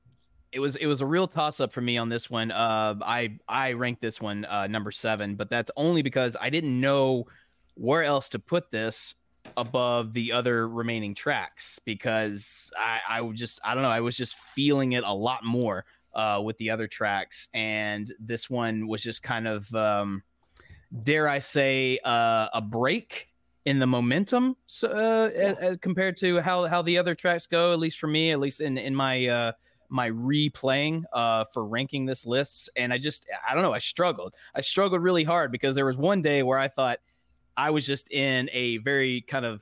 it was it was a real toss up for me on this one. Uh I I ranked this one uh number seven, but that's only because I didn't know where else to put this above the other remaining tracks, because I I would just I don't know, I was just feeling it a lot more uh with the other tracks, and this one was just kind of um dare I say uh a break in the momentum, so, uh, yeah. as, as compared to how how the other tracks go, at least for me, at least in in my uh my replaying uh for ranking this list. And I just I don't know, I struggled I struggled really hard, because there was one day where I thought I was just in a very kind of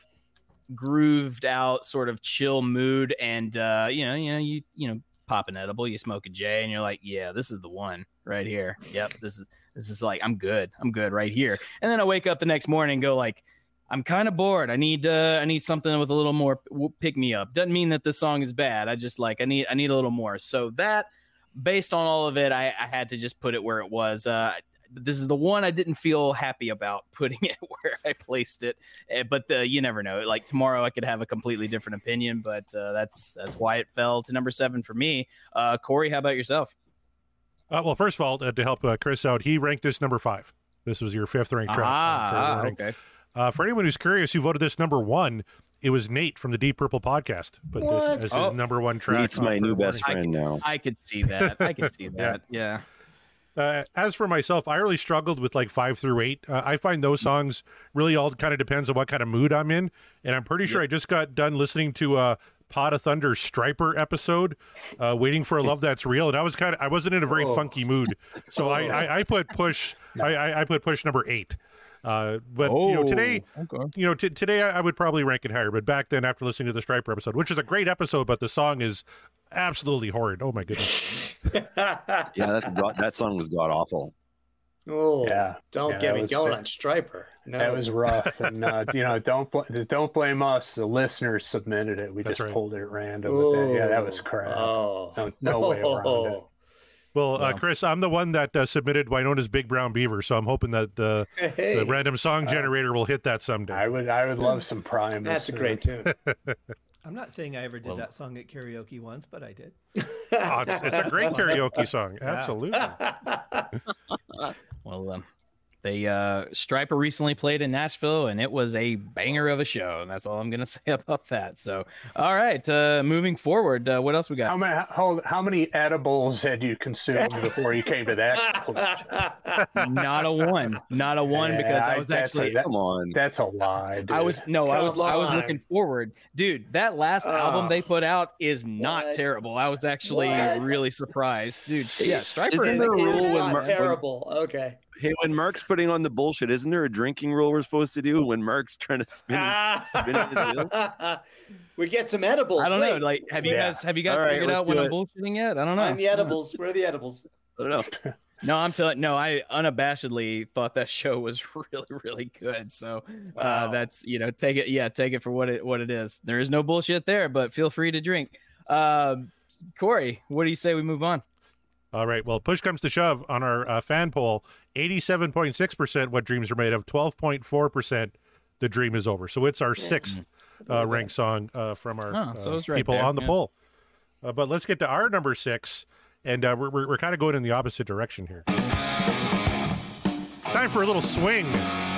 grooved out sort of chill mood, and uh you know you know you you know pop an edible, you smoke a J, and you're like, yeah, this is the one right here. Yep, this is this is like I'm good I'm good right here. And then I wake up the next morning and go like, I'm kind of bored. I need uh, I need something with a little more pick me up. Doesn't mean that the song is bad. I just like I need I need a little more. So that, based on all of it, I, I had to just put it where it was. Uh, this is the one I didn't feel happy about putting it where I placed it. Uh, but uh, you never know. Like tomorrow, I could have a completely different opinion. But uh, that's that's why it fell to number seven for me. Uh, Corey, how about yourself? Uh, well, first of all, uh, to help uh, Chris out, he ranked this number five. This was your fifth ranked track. Ah, uh, okay. Uh, for anyone who's curious, who voted this number one, it was Nate from the Deep Purple podcast. But What? this as Oh. his number one track. Nate's on my Fair new Warning. best friend now. I could see that. I could see that. Yeah. Uh, as for myself, I really struggled with like five through eight. Uh, I find those songs really all kind of depends on what kind of mood I'm in. And I'm pretty sure I just got done listening to a Pot of Thunder Striper episode, uh, Waiting for a Love That's Real. And I was kind of, I wasn't in a very Oh. funky mood. So I, I, I put push, I, I, I put push number eight. Uh, but you know, today, okay. you know, t- today I, I would probably rank it higher. But back then, after listening to the Striper episode, which is a great episode, but the song is absolutely horrid. Oh my goodness. Yeah, that's god- that song was god awful. Oh, Yeah. don't Yeah, get that me was going bad. on Striper. No. That was rough, and uh, you know, don't bl- don't blame us. The listeners submitted it. We That's just right. pulled it at random. But that, yeah, that was Ooh. crap. Oh. No, no way around it. Well, uh, No. Chris, I'm the one that uh, submitted Winona's Big Brown Beaver, so I'm hoping that uh, Hey, the random song generator will hit that someday. I would I would love some Primus. that's a too. great tune. I'm not saying I ever did Well- that song at karaoke once, but I did. Oh, it's, it's a great karaoke song. Absolutely. Well, um, they uh, Striper recently played in Nashville, and it was a banger of a show, and that's all I'm gonna say about that. So, all right, uh, moving forward, uh, what else we got? How many how, how many edibles had you consumed before you came to that conclusion? Not a one, not a one, Yeah, because I was that's a- actually. that- Come on. That's a lie. Dude. I was no, I was Come I was on. looking forward, dude. That last album Oh. they put out is not What? terrible. I was actually What? really surprised, dude. Yeah, Striper. Isn't is- there a It's rule when not Mar- terrible. Okay. Hey, when Mark's putting on the bullshit, isn't there a drinking rule we're supposed to do when Mark's trying to spin his, spin his wheels? We get some edibles. I don't know. Wait, Like, have you Yeah. guys have you guys All right, figured let's out when do I'm it. bullshitting yet? I don't know. find the edibles. Where are the edibles? I don't know. No, I'm telling. No, I unabashedly thought that show was really, really good. So uh, Wow. that's you know, take it. Yeah, take it for what it what it is. There is no bullshit there, but feel free to drink. Uh, Corey, what do you say we move on? All right. Well, push comes to shove on our uh, fan poll. eighty-seven point six percent what dreams are made of, twelve point four percent the dream is over. So it's our sixth uh, ranked song uh, from our Oh, so uh, it's right people there, on the yeah. poll. Uh, but let's get to our number six, and uh, we're, we're, we're kind of going in the opposite direction here. It's time for a little swing.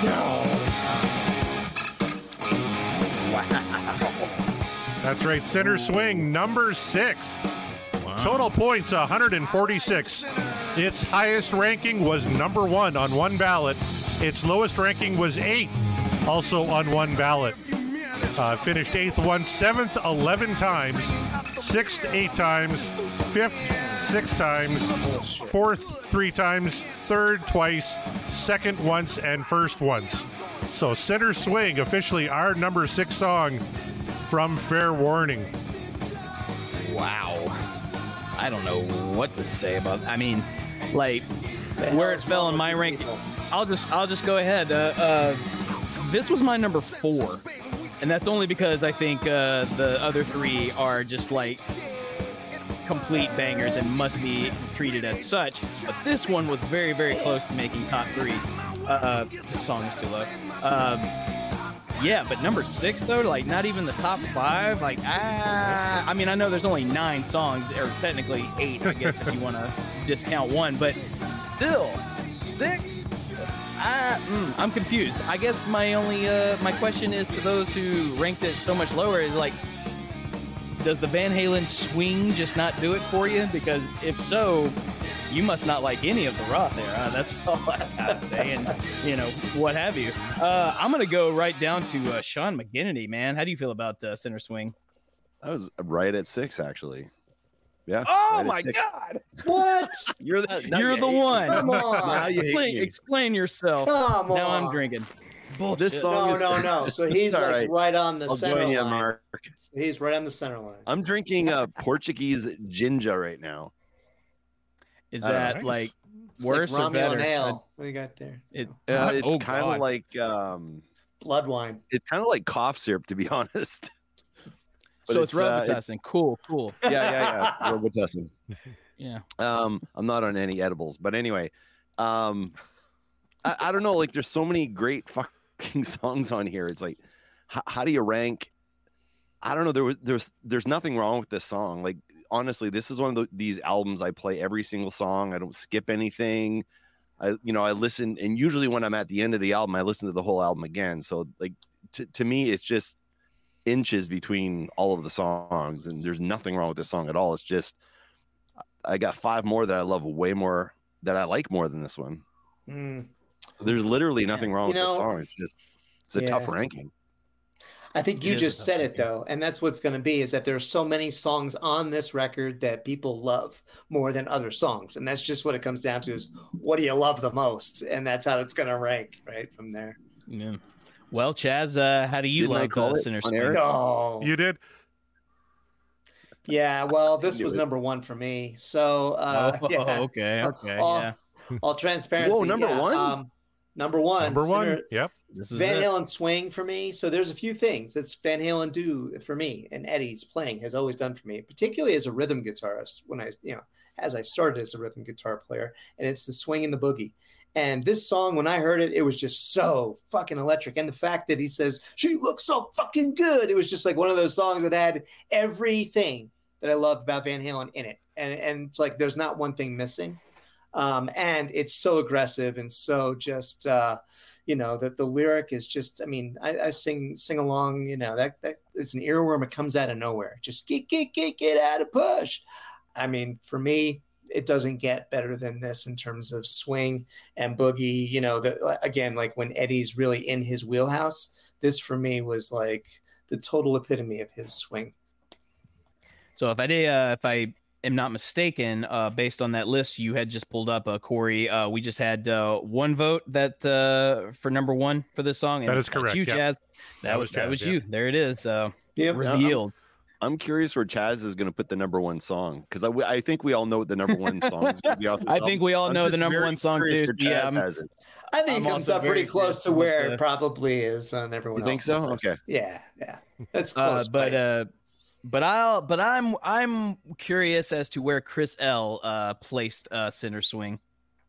That's right, center swing, number six. Total points, one hundred forty-six. Its highest ranking was number one on one ballot. Its lowest ranking was eighth, also on one ballot. Uh, finished eighth once, seventh eleven times, sixth eight times, fifth six times, fourth three times, third twice, second once, and first once. So Center Swing, officially our number six song from Fair Warning. Wow. I don't know what to say about. I mean, like where it fell in my ranking. I'll just I'll just go ahead. Uh, uh, this was my number four, and that's only because I think uh, the other three are just like complete bangers and must be treated as such. But this one was very, very close to making top three. Uh, the song is too low. Um, yeah, but number six though, like not even the top five. Like, ah, I mean, I know there's only nine songs, or technically eight, I guess, if you want to discount one, but still, six. I, mm, I'm confused. I guess my only uh, my question is to those who ranked it so much lower is like, does the Van Halen swing just not do it for you? Because if so, you must not like any of the Roth there. Uh, that's all I gotta say, and you know what have you. Uh, I'm gonna go right down to uh, Sean McGinnity, man. How do you feel about uh, Center Swing? I was right at six, actually. Yeah. Oh right my God! What? You're the Now you're you the hate me. one. Come on. Now you hate Explain, me. explain yourself. Come Now on. I'm drinking. Bullshit. This song No, is no, no. So he's All like right. right on the I'll center join you, line. Mark. He's right on the center line. I'm drinking a Portuguese ginger right now. Is I don't that know. like It's worse like or better? Romulan ale. What do you got there? It, Uh, it's oh, kind God. of like um, Blood wine. it's kind of like cough syrup, to be honest. But So it's uh, Robitussin. Cool, cool. yeah, yeah, yeah. Robitussin. Yeah. Um, I'm not on any edibles, but anyway, um, I, I don't know. Like, there's so many great fucking songs on here. It's like, how, how do you rank? I don't know. There was, there's, there's nothing wrong with this song. Like, honestly, this is one of the, these albums I play every single song. I don't skip anything. I, you know, I listen, and usually when I'm at the end of the album, I listen to the whole album again. So, like, to to me, it's just inches between all of the songs, and there's nothing wrong with this song at all. It's just, I got five more that I love way more, that I like more than this one. Mm. There's literally nothing wrong You with this know- song. It's just, it's a Yeah. tough ranking. I think you It is a just tough said it ranking. though, and that's what's going to be is that there's so many songs on this record that people love more than other songs, and that's just what it comes down to is what do you love the most, and that's how it's going to rank right from there. Yeah. Well, Chaz, uh, how do you Didn't I like call uh, it Center on Swing? air? Oh, You did? yeah. Well, this knew was it. number one for me. So, uh, Oh, yeah. okay, okay, all, yeah. all transparency. Whoa, number yeah, one? Um, number one. Number one. Center- Yep. This was Van it. Halen swing for me. So there's a few things that's Van Halen do for me, and Eddie's playing has always done for me, particularly as a rhythm guitarist. When I, you know, as I started as a rhythm guitar player, and it's the swing and the boogie. And this song, when I heard it, it was just so fucking electric. And the fact that he says she looks so fucking good, it was just like one of those songs that had everything that I loved about Van Halen in it. And and it's like there's not one thing missing. Um, and it's so aggressive and so just. Uh, You know, that the lyric is just, I mean, I, I sing sing along, you know, that, that it's an earworm. It comes out of nowhere. Just get, get, get, get out of push. I mean, for me, it doesn't get better than this in terms of swing and boogie. You know, the, again, like when Eddie's really in his wheelhouse, this for me was like the total epitome of his swing. So if I did, uh, if I am not mistaken, uh, based on that list you had just pulled up, uh, Corey, uh, we just had uh, one vote that uh, for number one for this song. And That is that's correct, You, yep. Chaz. That, That was was that Chaz, was yeah. you. There it is. Uh, Yep. revealed. I'm curious where Chaz is going to put the number one song, because I, I think we all know what the number one song is going to be off this I album. think we all I'm know the just number very one song curious too. where Yeah, Chaz I'm- has it. I think I'm it comes also up pretty very close to curious where about it probably is on everyone You think else's so? list. Okay. Yeah, yeah. That's Uh, close. but but uh, but I'll but I'm I'm curious as to where Chris L uh placed uh Center Swing.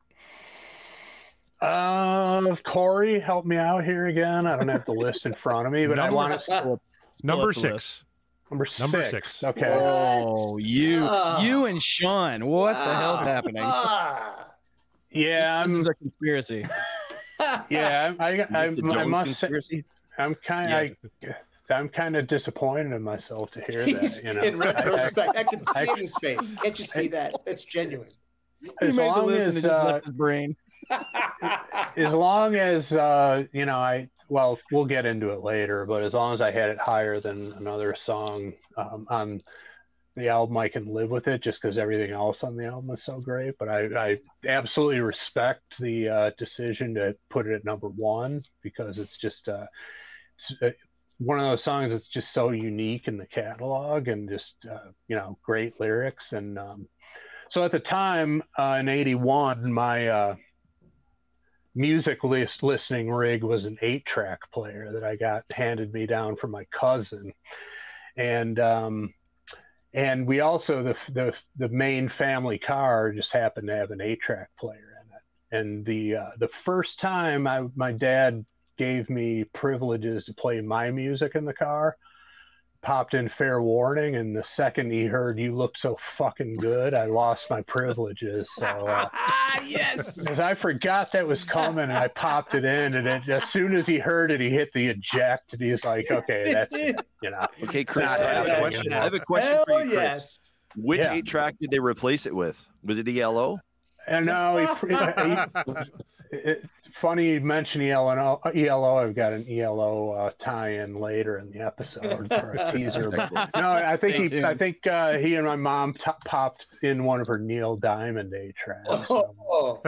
Uh, Corey, help me out here again. I don't have the list in front of me, but I Number- want to Number up the list. six. number six. Number six. Okay. Oh, you Oh. you and Sean, what the hell's happening? Ah. Yeah, This I'm. is a conspiracy. Yeah, I, I, Is I, this the I Jones must say, conspiracy? I'm kind Yes. of. I'm kind of disappointed in myself to hear He's, that. You know, in retrospect, I can see I- it in his face. Can't you see that? That's genuine. He as made the long list and it as, just uh, left his brain. as long as uh, you know, I well, we'll get into it later. But as long as I had it higher than another song um, on the album, I can live with it. Just because everything else on the album is so great. But I, I absolutely respect the uh, decision to put it at number one, because it's just uh, it's, uh, one of those songs that's just so unique in the catalog, and just uh, you know, great lyrics. And um, so at the time uh, in eighty-one, my uh, music list listening rig was an eight track player that I got handed me down from my cousin. And um, and we also the the the main family car just happened to have an eight track player in it. And the uh, the first time I my dad gave me privileges to play my music in the car, popped in Fair Warning, and the second he heard "You Look So Fucking Good," I lost my privileges. So uh, yes, because I forgot that was coming, and I popped it in, and it, as soon as he heard it, he hit the eject, and he's like, "Okay, that's it," you know. Okay, Chris, Not I have a happening question. I anymore. have a question Hell for you, Chris. yes. Which Yeah. eight track did they replace it with? Was it E L O? And no, he, he, it, funny you mention E L O. E L O. I've got an E L O uh, tie-in later in the episode for a teaser. But, no, I think Stay he, tuned. I think uh, he and my mom t- popped in one of her Neil Diamond eight tracks. So. Oh,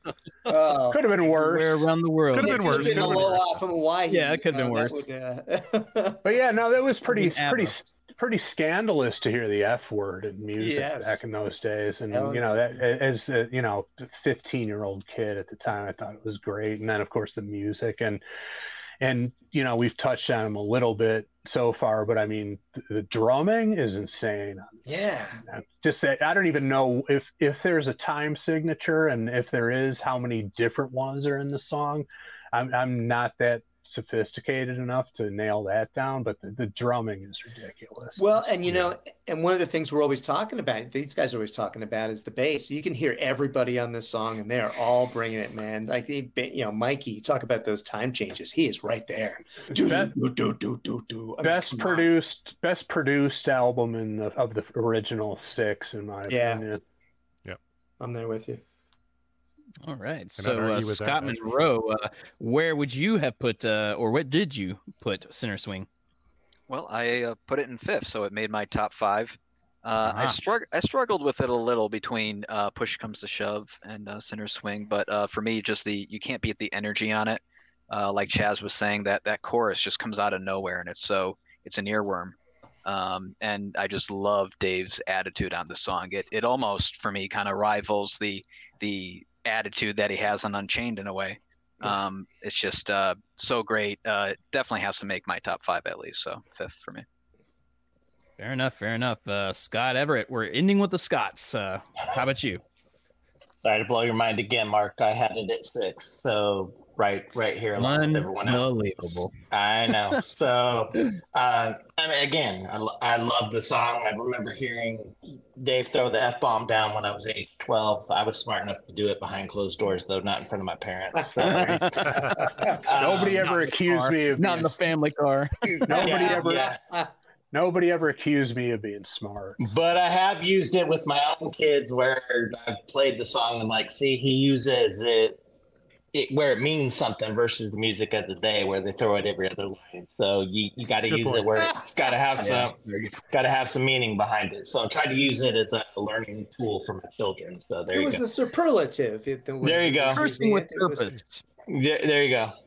oh. Could have been worse. Everywhere around the world. Could have It been worse. Been a Could've been little worse. off from Hawaii. Yeah, it could've been Uh, that worse. would, uh, But yeah, no, that was pretty, I mean, pretty, ABBA. pretty scandalous to hear the F word in music Yes. back in those days. And Hell you know, yeah. that as a, you know, fifteen-year-old kid at the time, I thought it was great. And then, of course, the music and and you know, we've touched on them a little bit so far, but I mean, the, the drumming is insane. yeah. Just that I don't even know if if there's a time signature, and if there is, how many different ones are in the song. I'm I'm not that sophisticated enough to nail that down, but the, the drumming is ridiculous. Well, and you know, and one of the things we're always talking about, these guys are always talking about, is the bass. You can hear everybody on this song, and they're all bringing it, man. Like the, you know, Mikey, you talk about those time changes. He is right there. Do, Best- do, do, do, do, do. I mean, best come on. produced best produced album in the of the original six, in my Yeah. opinion. I'm there with you. All right. Cannot So, argue uh, with that, Scott that's for Monroe, uh, where would you have put, uh, or what did you put Center Swing? Well, I uh, put it in fifth, so it made my top five. Uh, I Ah. strugg- I struggled with it a little between uh, Push Comes to Shove and uh, Center Swing, but uh, for me, just the you can't beat the energy on it. Uh, like Chaz was saying, that that chorus just comes out of nowhere, and it's so it's an earworm. Um, and I just love Dave's attitude on the song. It it almost for me kind of rivals the the attitude that he has on Unchained in a way. Um, it's just uh, so great. Uh, it definitely has to make my top five at least. So fifth for me. Fair enough. Fair enough. Uh, Scott Everett, we're ending with the Scots. Uh, how about you? Sorry to blow your mind again, Mark. I had it at six, so right, right here along with everyone else. Unbelievable. I know. So, uh, I mean, again, I, lo- I love the song. I remember hearing Dave throw the F bomb down when I was age twelve. I was smart enough to do it behind closed doors, though, not in front of my parents. So, Nobody um, ever Not in the accused car. me of Not being, in the family car. nobody yeah, ever yeah. nobody ever accused me of being smart. But I have used it with my own kids where I've played the song and like, see, he uses it, it where it means something versus the music of the day where they throw it every other line. So you, you got to Good use point. it where it's got to have some, got to have some meaning behind it. So I try to use it as a learning tool for my children. So there It you was go. a superlative. It, the way There you he go. was Cursing using with it, it was- purpose. There, there you go.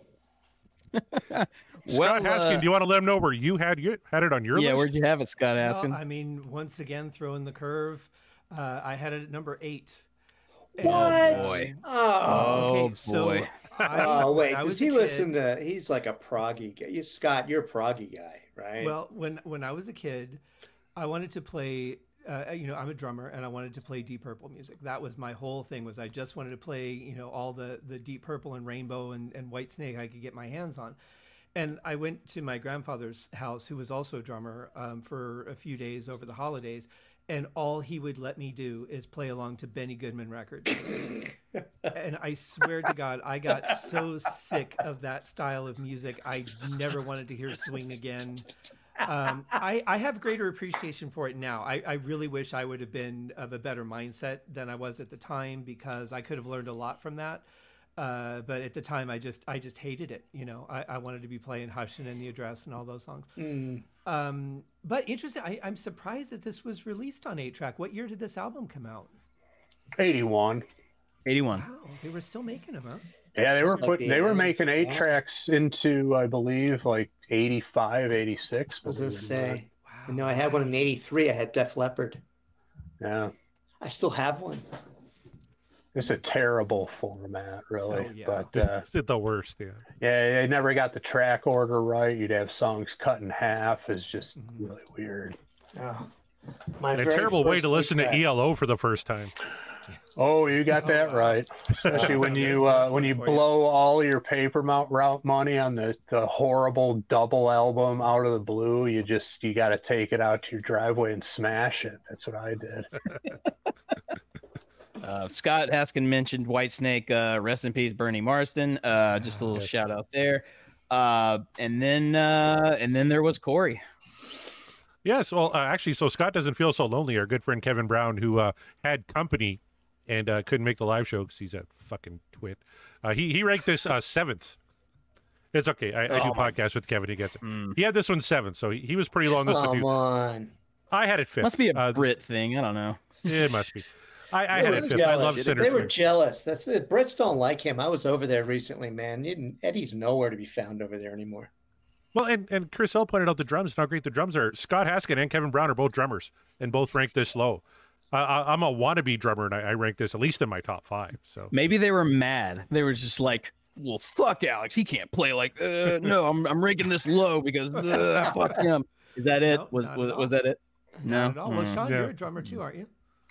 Scott Well, Haskin, uh, do you want to let him know where you had you had it on your Yeah, list? where'd you have it, Scott Well, Askin? I mean, once again, throwing the curve. Uh, I had it at number eight. What? boy. Oh. Okay, Oh, so boy. I- Oh when wait, I does was a he kid- listen to? He's like a proggy guy. You, Scott, you're a proggy guy, right? Well, when when I was a kid, I wanted to play. Uh, you know, I'm a drummer, and I wanted to play Deep Purple music. That was my whole thing. Was I just wanted to play, you know, all the the Deep Purple and Rainbow and, and White Snake I could get my hands on. And I went to my grandfather's house, who was also a drummer, um, for a few days over the holidays. And all he would let me do is play along to Benny Goodman records. And I swear to God, I got so sick of that style of music. I never wanted to hear swing again. Um, I, I have greater appreciation for it now. I, I really wish I would have been of a better mindset than I was at the time, because I could have learned a lot from that. Uh, but at the time, I just I just hated it. You know, I, I wanted to be playing Hush and In the Address and all those songs. Mm. Um, but interesting, I, I'm surprised that this was released on eight track. What year did this album come out? eighty-one. eighty-one. Wow, they were still making them, huh? Yeah, they This were was like putting the they were end. making eight Yeah. tracks into, I believe, like eighty-five, eighty-six. I was gonna believe it or say. I know I had one in eighty-three. I had Def Leppard. not. Yeah. I still have one. It's a terrible format, really. Oh, yeah. But uh, It's the worst, yeah. yeah, they never got the track order right. You'd have songs cut in half. It's just Mm-hmm. really weird. Oh. My And a very terrible way first to listen to track. E L O for the first time. Oh, you got that right. Especially when you uh, when you blow all your paper mount route money on the, the horrible double album Out of the Blue. You just you got to take it out to your driveway and smash it. That's what I did. Uh, Scott Haskin mentioned Whitesnake. Uh, rest in peace, Bernie Marsden. Uh, just a little Yes. shout out there. Uh, and then uh, and then there was Corey. Yes, well, uh, actually, so Scott doesn't feel so lonely. Our good friend Kevin Brown, who uh, had company and uh, couldn't make the live show because he's a fucking twit. Uh, he he ranked this uh, seventh. It's okay. I, I do Oh, my- podcasts with Kevin. He gets it. Mm. He had this one seventh, so he, he was pretty low on this one Come too. on. I had it fifth. Must be a Uh, Brit thing. I don't know. It must be. I, I They had were it fifth. I love jealous. Sinner They were Swing. jealous. That's the Brits don't like him. I was over there recently, man. You didn't- Eddie's nowhere to be found over there anymore. Well, and, and Chris L pointed out the drums and how great the drums are. Scott Haskin and Kevin Brown are both drummers and both ranked this low. Uh, I, I'm a wannabe drummer, and I, I rank this at least in my top five. So Maybe they were mad. They were just like, well, fuck Alex. He can't play like, uh, no, I'm, I'm ranking this low because uh, fuck him. Is that it? No, was not was, at was that it? No. Not at all. Well, Mm. Sean, Yeah. you're a drummer too, aren't you?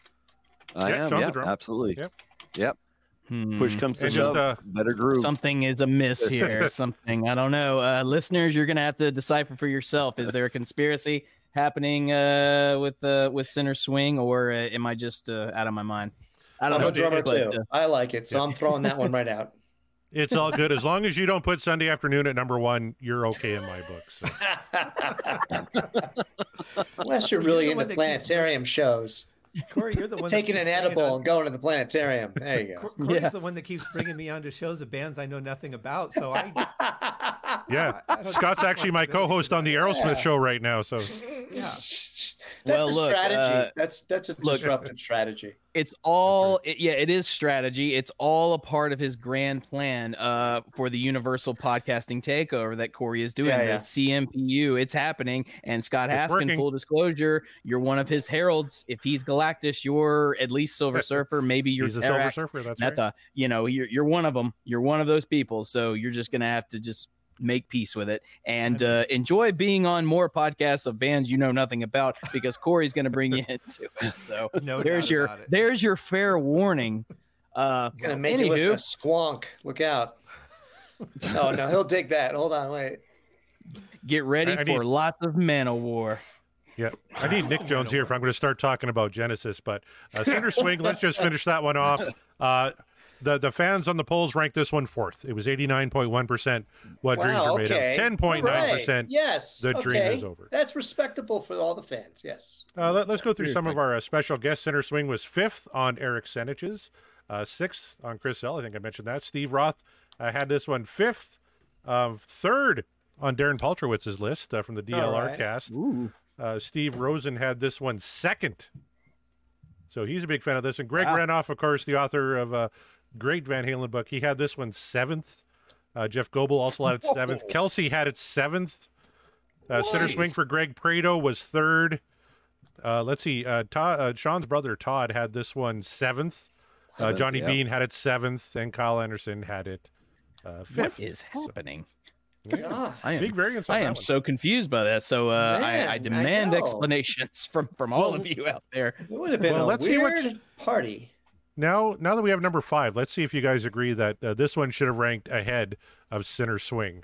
I Yeah, am. Sean's a Yeah, drummer. absolutely. Yep. Yep. Hmm. Push comes to And just, shove. uh, Better groove. Something is amiss here. Something. I don't know. Uh, listeners, you're going to have to decipher for yourself. Is there a conspiracy happening uh, with uh, with Center Swing, or uh, am I just uh, out of my mind? I don't I'm know. a drummer but, too. uh, I like it, so I'm throwing that one right out. it's all good. As long as you don't put Sunday afternoon at number one, you're okay in my book. So. Unless you're really You're the into one that keeps- planetarium shows. Corey, you're the one Taking that an keeps bringing edible on- and going to the planetarium. There you go. Cor- Corey's Yes. the one that keeps bringing me onto shows of bands I know nothing about. So I, Yeah, I don't Scott's take actually my responsibility co-host for on the that. Aerosmith Yeah. show right now. So Yeah. That's Well, a look, strategy. uh, that's that's a look- disruptive strategy. It's all, it, yeah, it is strategy. It's all a part of his grand plan uh, for the Universal Podcasting Takeover that Corey is doing. Yeah, the yeah. C M P U, it's happening. And Scott It's Haskin, working. full disclosure, you're one of his heralds. If he's Galactus, you're at least Silver Surfer. Maybe you're he's a Silver Terrax. Surfer. That's, That's right. a, you know, you're you're one of them. You're one of those people. So you're just gonna have to just make peace with it and uh, enjoy being on more podcasts of bands you know nothing about, because Corey's gonna bring you into it. So No there's doubt your about it. there's your fair warning. Uh, It's gonna make you listen anywho, to Squonk. Look out. Oh no, he'll dig that. Hold on, wait. get ready I- I for need- lots of Manowar. Yeah, I need Nick Jones here if I'm going to start talking about Genesis. But uh, Cinder Swing, let's just finish that one off. Uh, the the fans on the polls ranked this one fourth. It was eighty-nine point one percent what dreams Wow, are made okay. of. ten point nine percent. Right. Yes. The dream okay. is over. That's respectable for all the fans. Yes. Uh, let, us go through some of our uh, special guests. Center Swing was fifth on Eric Senich's, uh, sixth on Chris L. I think I mentioned that. Steve Roth uh, had this one fifth, uh, third on Darren Paltrowitz's list uh, from the D L R All right. cast. Ooh. Uh, Steve Rosen had this one second. So he's a big fan of this. And Greg Wow. Renoff, of course, the author of a great Van Halen book, he had this one seventh. Uh, Jeff Goebel also had it seventh. Whoa. Kelsey had it seventh. Uh, Center Nice. Swing for Greg Prado was third. Uh, let's see. Uh, Todd, uh, Sean's brother Todd had this one seventh. Uh, Seventh, Johnny yeah. Bean had it seventh, and Kyle Anderson had it uh, fifth. What is happening? God. I am, Big variance on I that am one. so confused by that. So uh, Man, I, I I demand know. explanations from from all Well- of you out there. It would have been Well, a let's see weird which- party. Now, now that we have number five, let's see if you guys agree that uh, this one should have ranked ahead of Center Swing.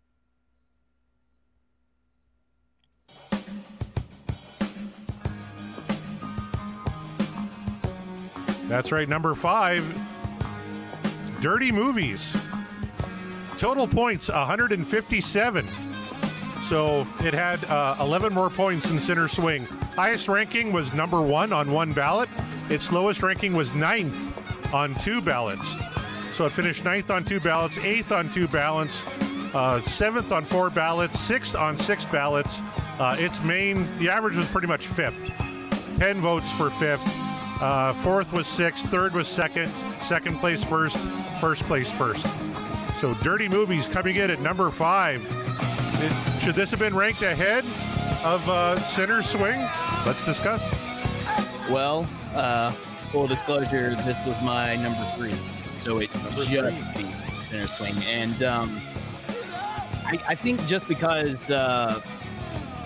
That's right, number five, Dirty Movies. Total points, one hundred fifty-seven. So it had uh, eleven more points than Center Swing. Highest ranking was number one on one ballot. Its lowest ranking was ninth on two ballots. So it finished ninth on two ballots, eighth on two ballots, uh, seventh on four ballots, sixth on six ballots. Uh, its main, the average was pretty much fifth. ten votes for fifth. Uh, fourth was sixth, third was second, second place first, first place first. So Dirty Movies coming in at number five. It- should this have been ranked ahead of uh, Center Swing? Let's discuss. Well, uh, full disclosure, this was my number three, so it just beat Center Swing, and um, I, I think just because uh,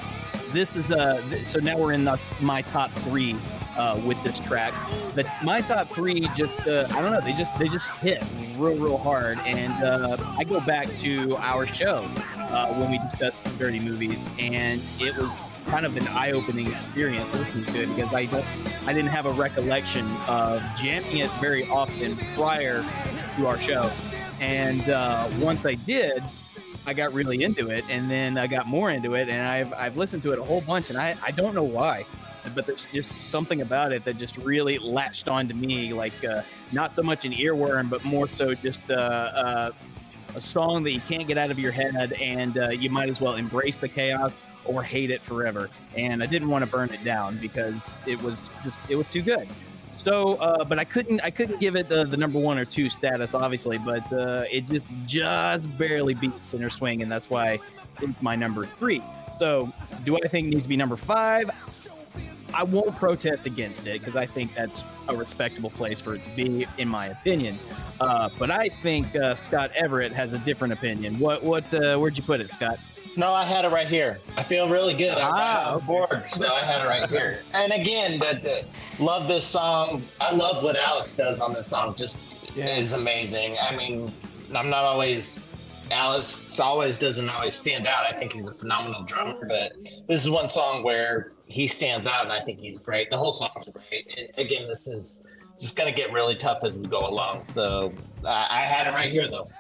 this is uh th- so now we're in the, my top three uh, with this track. But my top three just uh, I don't know, they just they just hit real real hard. And uh, I go back to our show uh, when we discussed dirty movies, and it was kind of an eye-opening experience listening to it because I don't, I didn't have a recollection of jamming it very often prior to our show. And uh, once I did, I got really into it, and then I got more into it, and I've I've listened to it a whole bunch, and I, I don't know why, but there's just something about it that just really latched on to me, like uh, not so much an earworm, but more so just uh, uh, a song that you can't get out of your head, and uh, you might as well embrace the chaos or hate it forever. And I didn't want to burn it down because it was just it was too good. So, uh, but I couldn't, I couldn't give it the, the number one or two status, obviously, but uh, it just, just barely beats Center Swing, and that's why it's my number three. So, do I think it needs to be number five? I won't protest against it because I think that's a respectable place for it to be, in my opinion. Uh, but I think uh, Scott Everett has a different opinion. What, what, uh, where'd you put it, Scott? No, I had it right here. I feel really good. I'm Ah, right on board, so I had it right here. And again, the, the, love this song. I love what Alex does on this song. Just is amazing. I mean, I'm not always Alex always doesn't always stand out. I think he's a phenomenal drummer, but this is one song where he stands out, and I think he's great. The whole song's great. And again, this is just going to get really tough as we go along. So uh, I had it right here, though.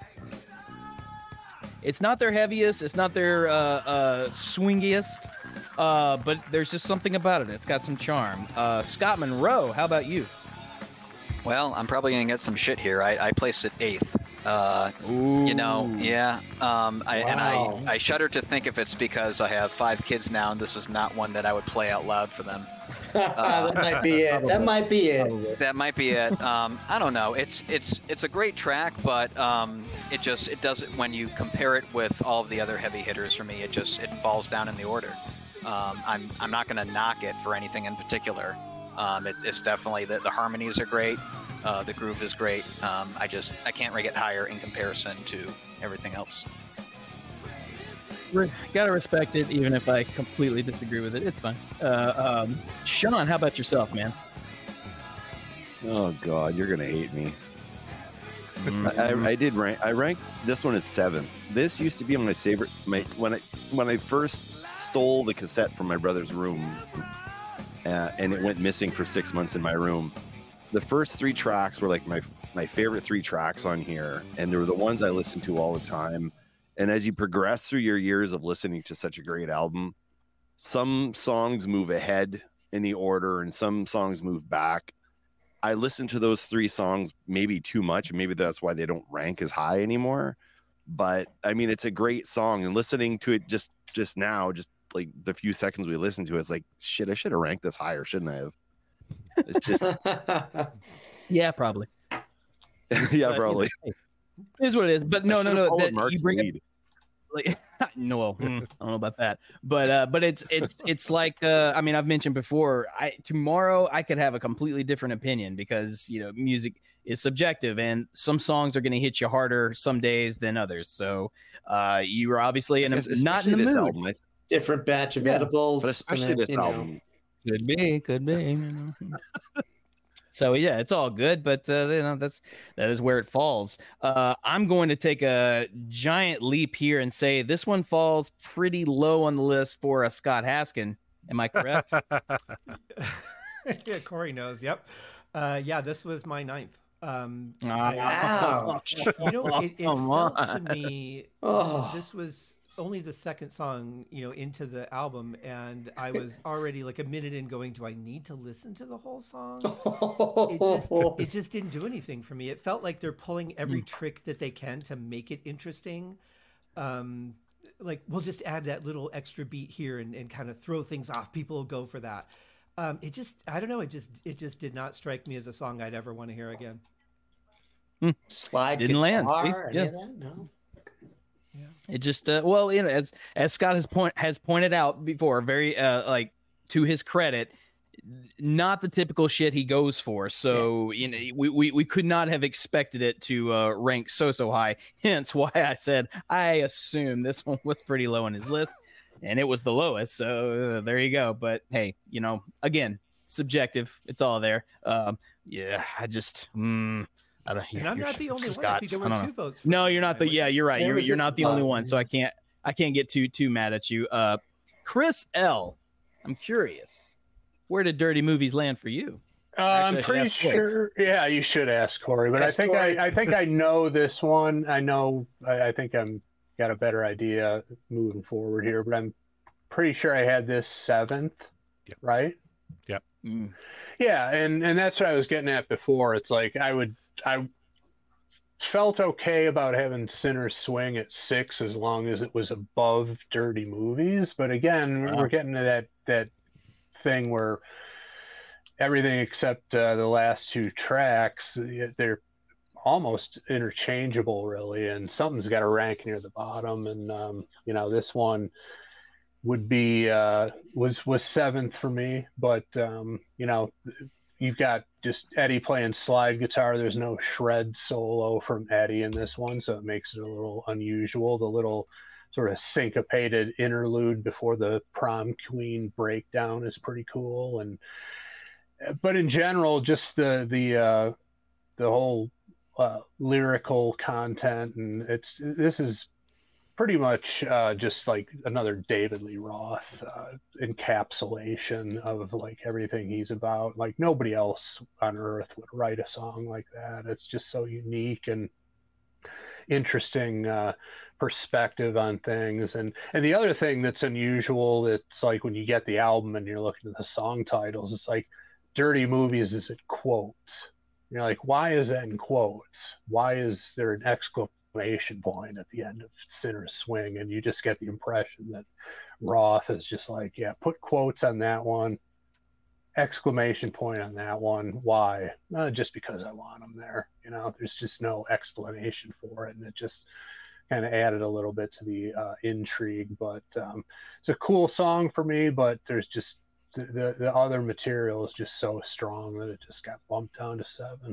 It's not their heaviest. It's not their uh, uh, swingiest. Uh, but there's just something about it. It's got some charm. Uh, Scott Monroe, how about you? Well, I'm probably going to get some shit here. I, I placed it eighth. Uh, you know, yeah. Um, I, And Wow. I, I shudder to think if it's because I have five kids now, and this is not one that I would play out loud for them. that might be it. That might be it. That might be it. Um, I don't know. It's it's it's a great track, but um, it just it doesn't. When you compare it with all of the other heavy hitters, for me, it just it falls down in the order. Um, I'm I'm not going to knock it for anything in particular. Um, it, it's definitely the, the harmonies are great. Uh, the groove is great. Um, I just I can't rank it higher in comparison to everything else. Re- gotta respect it, even if I completely disagree with it. It's fine. Uh, um, Sean, how about yourself, man? Oh God, you're gonna hate me. I, I, I did rank. I ranked this one as seven. This used to be my favorite. My when I when I first stole the cassette from my brother's room, uh, and it went missing for six months in my room. The first three tracks were like my my favorite three tracks on here, and they were the ones I listened to all the time. And as you progress through your years of listening to such a great album, some songs move ahead in the order, and some songs move back. I listened to those three songs maybe too much, and maybe that's why they don't rank as high anymore. But I mean, it's a great song, and listening to it just just now, just like the few seconds we listened to it, it's like, shit, I should have ranked this higher, shouldn't I have? It's just Yeah, probably. yeah, But, probably. you know, hey, it is what it is. But no, I no, should've no. followed That, Mark's you bring lead. it like no, hmm, I don't know about that. But uh, but it's it's it's like uh, I mean, I've mentioned before. I tomorrow I could have a completely different opinion because you know music is subjective, and some songs are going to hit you harder some days than others. So uh, you were obviously in a, Es- not in the especially this mood. album, I- Different batch of Yeah. edibles. but especially and then, this you know. album. Could be, could be. you know. So yeah, it's all good, but uh, you know that's that is where it falls. Uh, I'm going to take a giant leap here and say this one falls pretty low on the list for a Scott Haskin. Am I correct? Yeah, Corey knows. Yep. Uh, yeah, this was my ninth. Um, Wow. I- you know, it, it Come felt to on. me Oh. this, this was only the second song, you know, into the album, and I was already like a minute in going, do I need to listen to the whole song? It just, it just didn't do anything for me. It felt like they're pulling every trick that they can to make it interesting. Um, like, we'll just add that little extra beat here and, and kind of throw things off. People will go for that. Um, it just, I don't know. It just, it just did not strike me as a song I'd ever want to hear again. Slide Didn't land, see? guitar, any Yeah. of that? No. It just uh, well, you know, as as Scott has point has pointed out before, very uh, like to his credit, not the typical shit he goes for. So you know, we, we we could not have expected it to uh, rank so so high. Hence why I said I assume this one was pretty low on his list. and it was the lowest. So uh, there you go. But hey, you know, again, subjective. It's all there. Um, yeah, I just. Mm, I don't, and I'm not the only one. I think there were two votes. No, you're not the. Yeah, you're right. You're you're not the only one. So I yeah. can't I can't get too too mad at you. Uh, Chris L. I'm curious. Where did Dirty Movies land for you? Uh, Actually, I'm pretty sure. Yeah, you should ask Corey. But Ask I think Corey. I, I think I know this one. I know. I, I think I'm got a better idea moving forward here. But I'm pretty sure I had this seventh. Yep. Right. Yep. Mm. Yeah, and and that's what I was getting at before. It's like I would I felt okay about having Sinner's Swing at six as long as it was above Dirty Movies. But again, Wow. we're getting to that that thing where everything except uh, the last two tracks, they're almost interchangeable, really, and something's got to rank near the bottom. And um, you know, this one would be uh, was was seventh for me. But um, you know, you've got just Eddie playing slide guitar. There's no shred solo from Eddie in this one, so it makes it a little unusual. The little sort of syncopated interlude before the prom queen breakdown is pretty cool. And but in general, just the the uh, the whole uh, lyrical content, and it's this is pretty much uh, just like another David Lee Roth uh, encapsulation of like everything he's about. Like nobody else on earth would write a song like that. It's just so unique and interesting uh, perspective on things. And and the other thing that's unusual, it's like when you get the album and you're looking at the song titles, it's like Dirty Movies is in quotes. You're like, why is that in quotes? Why is there an exclamation point at the end of Sinner's Swing? And you just get the impression that Roth is just like, yeah, put quotes on that one, exclamation point on that one. Why? Uh, just because I want them there. You know, there's just no explanation for it, and it just kind of added a little bit to the uh, intrigue. But um, it's a cool song for me, but there's just the, the the other material is just so strong that it just got bumped down to seven.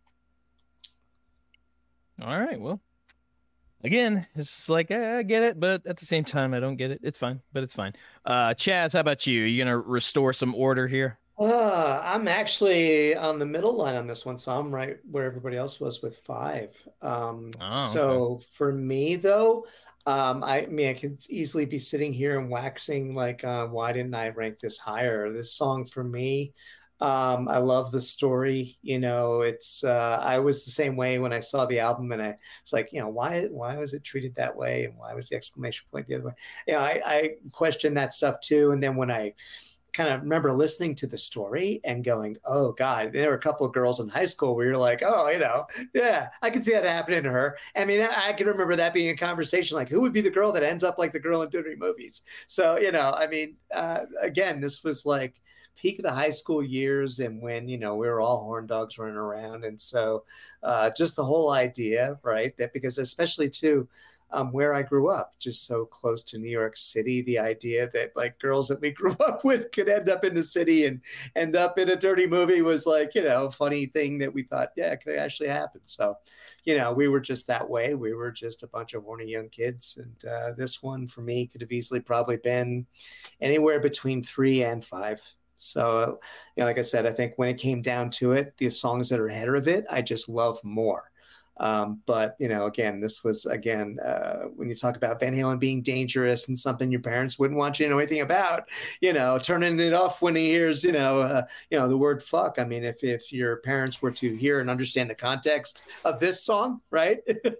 All right, well, again, it's like I get it, but at the same time, I don't get it. It's fine, but it's fine. Uh, Chaz, how about you? Are you gonna restore some order here? Uh, I'm actually on the middle line on this one, so I'm right where everybody else was with five. Um, Oh, so okay. for me, though, um, I, I mean, I could easily be sitting here and waxing like, uh, why didn't I rank this higher? This song for me, um, I love the story. You know, it's uh, I was the same way when I saw the album, and I it's like, you know, why why was it treated that way, and why was the exclamation point the other way? You know, I, I question that stuff too. And then when I kind of remember listening to the story and going, oh God, there were a couple of girls in high school where you're like, oh, you know, yeah, I can see that happening to her. I mean, I, I can remember that being a conversation, like who would be the girl that ends up like the girl in Dirty Movies? So, you know, I mean, uh, again, this was like peak of the high school years, and when, you know, we were all horn dogs running around. And so uh, just the whole idea, right, that because especially too, Um, where I grew up, just so close to New York City, the idea that like girls that we grew up with could end up in the city and end up in a dirty movie was like, you know, a funny thing that we thought, yeah, it could actually happen. So, you know, we were just that way. We were just a bunch of horny young kids. And uh, this one for me could have easily probably been anywhere between three and five. So, you know, like I said, I think when it came down to it, the songs that are ahead of it, I just love more. Um, but, you know, again, this was, again, uh, when you talk about Van Halen being dangerous and something your parents wouldn't want you to know anything about, you know, turning it off when he hears, you know, uh, you know, the word fuck. I mean, if, if your parents were to hear and understand the context of this song, right?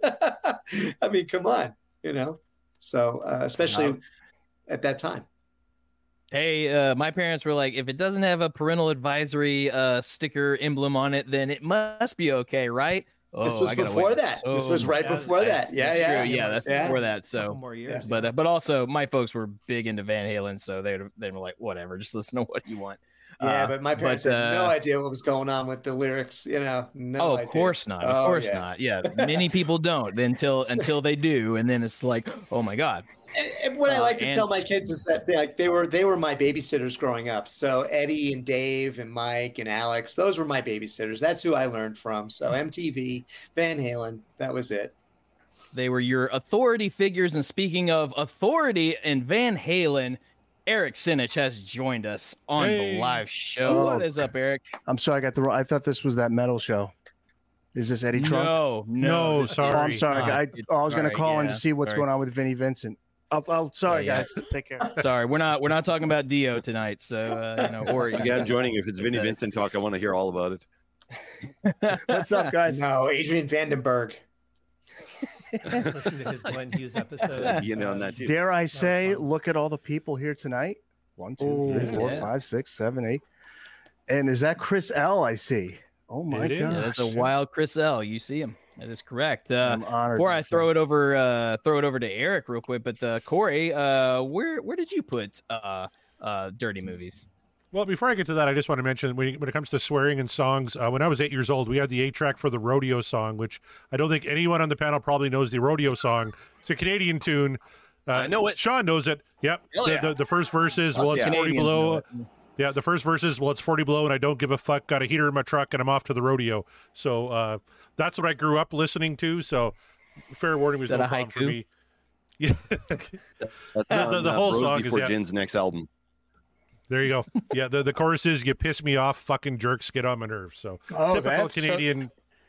I mean, come on, you know, so uh, especially Wow. at that time. Hey, uh, my parents were like, if it doesn't have a parental advisory uh, sticker emblem on it, then it must be okay, right? This Oh, was I gotta before wait that. This so was right much. before that. Yeah, That's yeah. true. Yeah, that's Yeah. before that. So, Couple more years, but uh, but also my folks were big into Van Halen, so they they were like, whatever, just listen to what you want. Yeah, Uh, but my parents but, had no uh, idea what was going on with the lyrics, you know. No oh, of idea. course not. Of Oh, course yeah. not. Yeah, many people don't until until they do, and then it's like, oh my god. And, and what I Uh, like to and- tell my kids is that they, like they were they were my babysitters growing up. So Eddie and Dave and Mike and Alex, those were my babysitters. That's who I learned from. So M T V, Van Halen, that was it. They were your authority figures. And speaking of authority and Van Halen, Eric Sinich has joined us on Hey. the live show. Oh. What is up, Eric? I'm sorry, I got the wrong. I thought this was that metal show. Is this Eddie Trunk? No, no, No, this is- sorry. Oh, I'm sorry. Uh, I, it's- oh, I was going to sorry, call in yeah, to see what's sorry. going on with Vinnie Vincent. I'll, I'll sorry, Yeah, yeah. guys. Take care. Sorry, we're not we're not talking about Dio tonight. So uh, you know, or Yeah, I'm joining. If it's Vinnie That's it. Vincent talk, I want to hear all about it. What's up, guys? No, Adrian Vandenberg. Listen to his Glenn Hughes episode. You know, on that too. Dare I say, look at all the people here tonight. One, two, three, Ooh, four, yeah. five, six, seven, eight. And is that Chris L? I see. Oh my It is. god, Yeah, that's a wild Chris L. You see him. That is correct. Uh, I'm honored. before to I be throw so- it over, uh, throw it over to Eric real quick. But uh, Corey, uh, where where did you put uh, uh, Dirty Movies? Well, before I get to that, I just want to mention when, when it comes to swearing in songs, uh, when I was eight years old, we had the eight track for the rodeo song, which I don't think anyone on the panel probably knows the rodeo song. It's a Canadian tune. Uh, I know it. Sean knows it. Yep. Hell The, yeah. the, the first verse is, well, it's Yeah. forty Canadians know below. it. Yeah, the first verse is, well, it's forty below and I don't give a fuck. Got a heater in my truck and I'm off to the rodeo. So uh, that's what I grew up listening to. So fair warning was Is that no a problem for haiku? me. Yeah. That's The- the- on, the uh, whole Rose song is, Before yeah. Gin's next album. There you go. Yeah, the, the chorus is, you piss me off, fucking jerks, get on my nerves. So Oh, typical that's so- Canadian.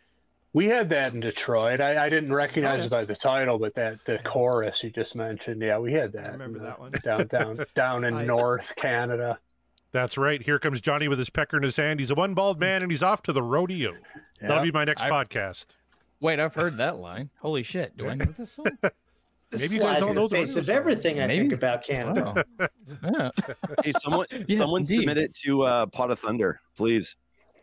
We had that in Detroit. I, I didn't recognize it by the title, but that the chorus you just mentioned, yeah, we had that. I remember that one. down down down in I- North Canada. That's right. Here comes Johnny with his pecker in his hand. He's a one bald man and he's off to the rodeo. That'll Yeah. be my next I- podcast. Wait, I've heard that line. Holy shit! Do I know this song? This Maybe you guys flies don't in know the the face radio of song. everything I Maybe. think about Canada. Yeah. Hey, someone, Yes, someone indeed. submit it to uh, Pot of Thunder, please.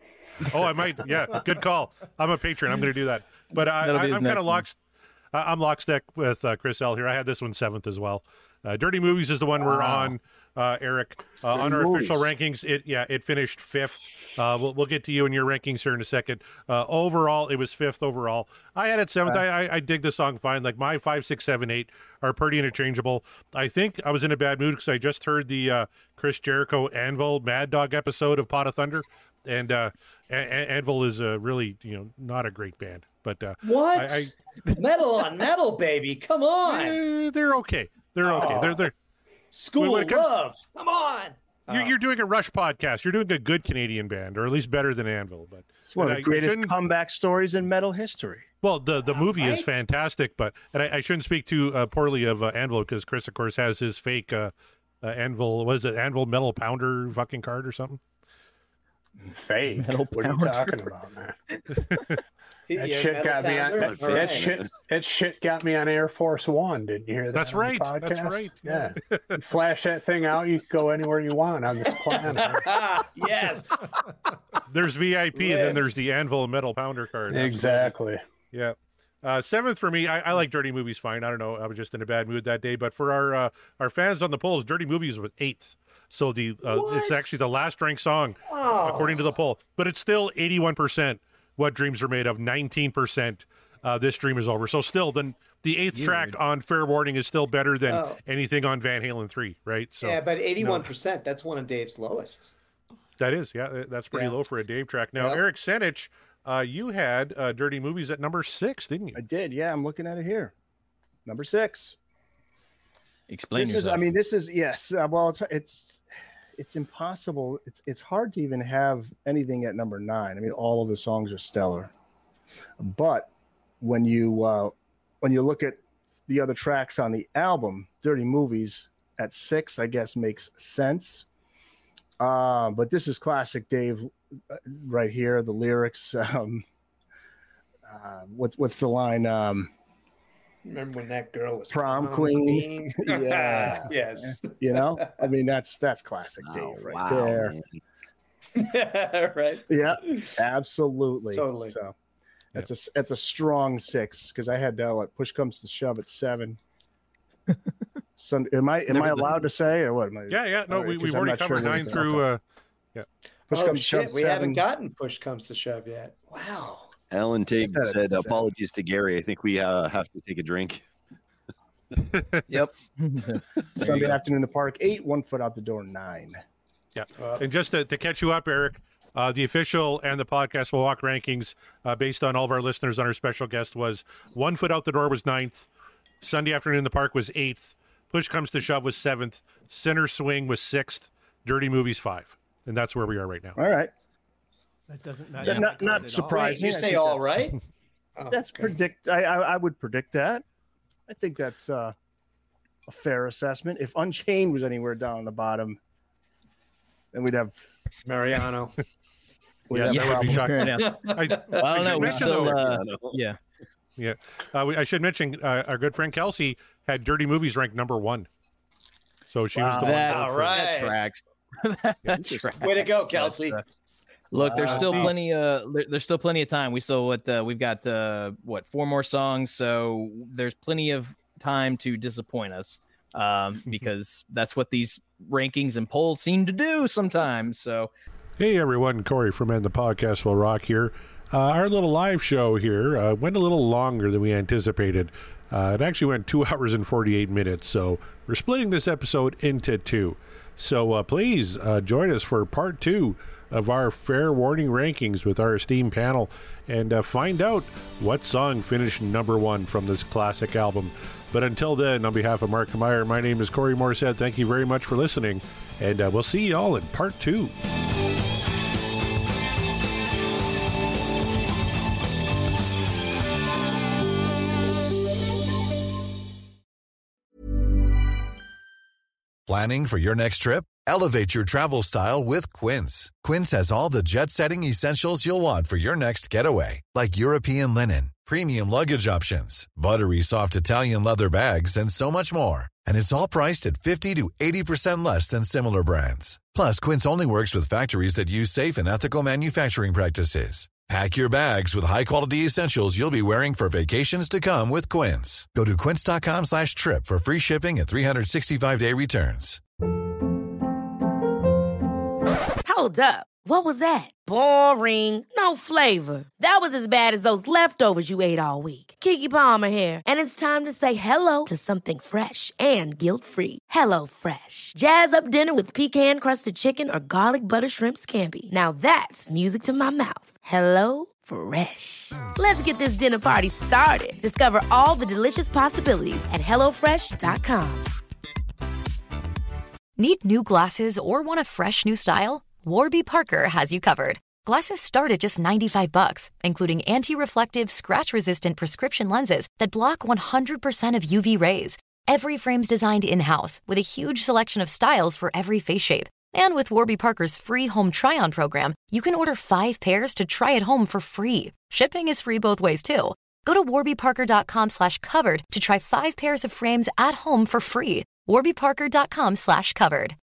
Oh, I might. Yeah, good call. I'm a patron. I'm going to do that. But I, That'll be I, his I'm kind next of one. lock. I- I'm lockstep with uh, Chris L here. I had this one seventh as well. Uh, Dirty Movies is the one we're Wow. on, uh, Eric. Uh, on Dirty our official Movies. rankings, it yeah, it finished fifth. Uh, we'll we'll get to you and your rankings here in a second. Uh, overall, it was fifth overall. I had it seventh. I, I I dig the song fine. Like my five, six, seven, eight are pretty interchangeable. I think I was in a bad mood because I just heard the uh, Chris Jericho Anvil Mad Dog episode of Pot of Thunder, and uh, A- A- Anvil is a really you know not a great band, but uh, What? I, Metal on metal, baby. Come on. eh, they're okay. They're okay. Oh. They're they're. School when of it comes- Love. Come on. You're, you're doing a Rush podcast. You're doing a good Canadian band, or at least better than Anvil. But It's one of and the I- I greatest shouldn't- comeback stories in metal history. Well, the the movie is right? fantastic, but and I, I shouldn't speak too uh, poorly of uh, Anvil because Chris, of course, has his fake uh, uh, Anvil. What is it? Anvil Metal Pounder fucking card or something. Fake. Metal What are you Pounder. talking about, man? That Yeah, shit Metal got me on Pounder? that, All that right. shit that shit got me on Air Force One. Didn't you hear that? That's on the right. That's podcast? right. Yeah. You flash that thing out, you can go anywhere you want on this planet. yes. There's V I P, and then Lives. there's the Anvil Metal Pounder card. Absolutely. Exactly. Yeah. Uh, seventh for me. I, I like Dirty Movies fine. I don't know. I was just in a bad mood that day. But for our uh, our fans on the polls, Dirty Movies was eighth. So the uh, it's What? actually the last ranked song Oh. according to the poll. But it's still eighty-one percent what dreams are made of. nineteen percent uh, this dream is over. So still, then the eighth Dude. track on Fair Warning is still better than Oh. anything on Van Halen three, right? So yeah, but eighty-one percent, that's one of Dave's lowest. that is, yeah, uh, that's pretty Yeah. low for a Dave track. Now, Yep. Eric Senich, uh, you had uh, Dirty Movies at number six, didn't you? I did. Yeah, I'm looking at it here. Number six. Explain this yourself. is. I mean, this is yes. Uh, well, it's it's it's impossible. It's it's hard to even have anything at number nine. I mean, all of the songs are stellar, but when you uh, when you look at the other tracks on the album, Dirty Movies at six, I guess makes sense. Uh, but this is classic Dave uh, right here. The lyrics. Um, uh, what's what's the line? Um, Remember when that girl was Prom queen? Yeah. yes. you know, I mean, that's that's classic Dave Oh, right wow, there. man. right. Yeah, absolutely. Totally. So that's a that's a strong six because I had uh, what push comes to shove at seven. So am I am I allowed to say or what? Am I, Yeah, yeah. No, all right, we, 'cause we've I'm already not sure covered what nine it- through. okay. Uh, yeah. Push oh comes shit, shove we haven't seven. gotten push comes to shove yet. Wow. Alan Tigg That's said, sad. apologies to Gary. I think we uh, have to take a drink. Yep. Sunday afternoon in the park, eight, one foot out the door, nine. Yeah. Uh, And just to, to catch you up, Eric, Uh, the official and the podcast will walk rankings uh, based on all of our listeners on our special guest was One Foot Out the Door was ninth. Sunday Afternoon in the Park was eighth. Push Comes to Shove was seventh. Center Swing was sixth. Dirty Movies five. And that's where we are right now. All right. That doesn't not, Yeah, not, not surprising. You I say think all that's- right? Oh, that's okay. predict. I, I I would predict that. I think that's uh, a fair assessment. If Unchained was anywhere down the bottom, then we'd have Mariano. we'd Yeah, have that would be problems. shocking. I, I, Well, I don't should know. We mention, still, though- uh, yeah. Yeah. Uh, we, I should mention uh, our good friend Kelsey had Dirty Movies ranked number one. So she was the one. That, All that right. tracks. that tracks. Way to go, Kelsey. But, uh, Look, there's Wow. still Steve. plenty. Uh, there, there's still plenty of time. We still what uh, we've got. Uh, what four more songs? So there's plenty of time to disappoint us, um, because that's what these rankings and polls seem to do sometimes. So, Hey everyone, Corey from And the Podcast Will Rock here. Uh, our little live show here uh, went a little longer than we anticipated. Uh, it actually went two hours and forty-eight minutes, so we're splitting this episode into two. So uh, please uh, join us for part two of our Fair Warning rankings with our esteemed panel and uh, find out what song finished number one from this classic album. But until then, on behalf of Mark Meyer, my name is Corey Morissette. Thank you very much for listening, and uh, we'll see you all in part two. Planning for your next trip? Elevate your travel style with Quince. Quince has all the jet-setting essentials you'll want for your next getaway, like European linen, premium luggage options, buttery soft Italian leather bags, and so much more. And it's all priced at fifty to eighty percent less than similar brands. Plus, Quince only works with factories that use safe and ethical manufacturing practices. Pack your bags with high-quality essentials you'll be wearing for vacations to come with Quince. Go to quince.com slash trip for free shipping and three sixty-five day returns. Hold up. What was that? Boring. No flavor. That was as bad as those leftovers you ate all week. Keke Palmer here, and it's time to say hello to something fresh and guilt-free. Hello Fresh. Jazz up dinner with pecan-crusted chicken or garlic butter shrimp scampi. Now that's music to my mouth. Hello Fresh. Let's get this dinner party started. Discover all the delicious possibilities at hello fresh dot com. Need new glasses or want a fresh new style? Warby Parker has you covered. Glasses start at just ninety-five bucks, including anti-reflective, scratch-resistant prescription lenses that block one hundred percent of U V rays. Every frame's designed in-house with a huge selection of styles for every face shape. And with Warby Parker's free home try-on program, you can order five pairs to try at home for free. Shipping is free both ways, too. Go to warbyparker.com slash covered to try five pairs of frames at home for free. warbyparker.com slash covered.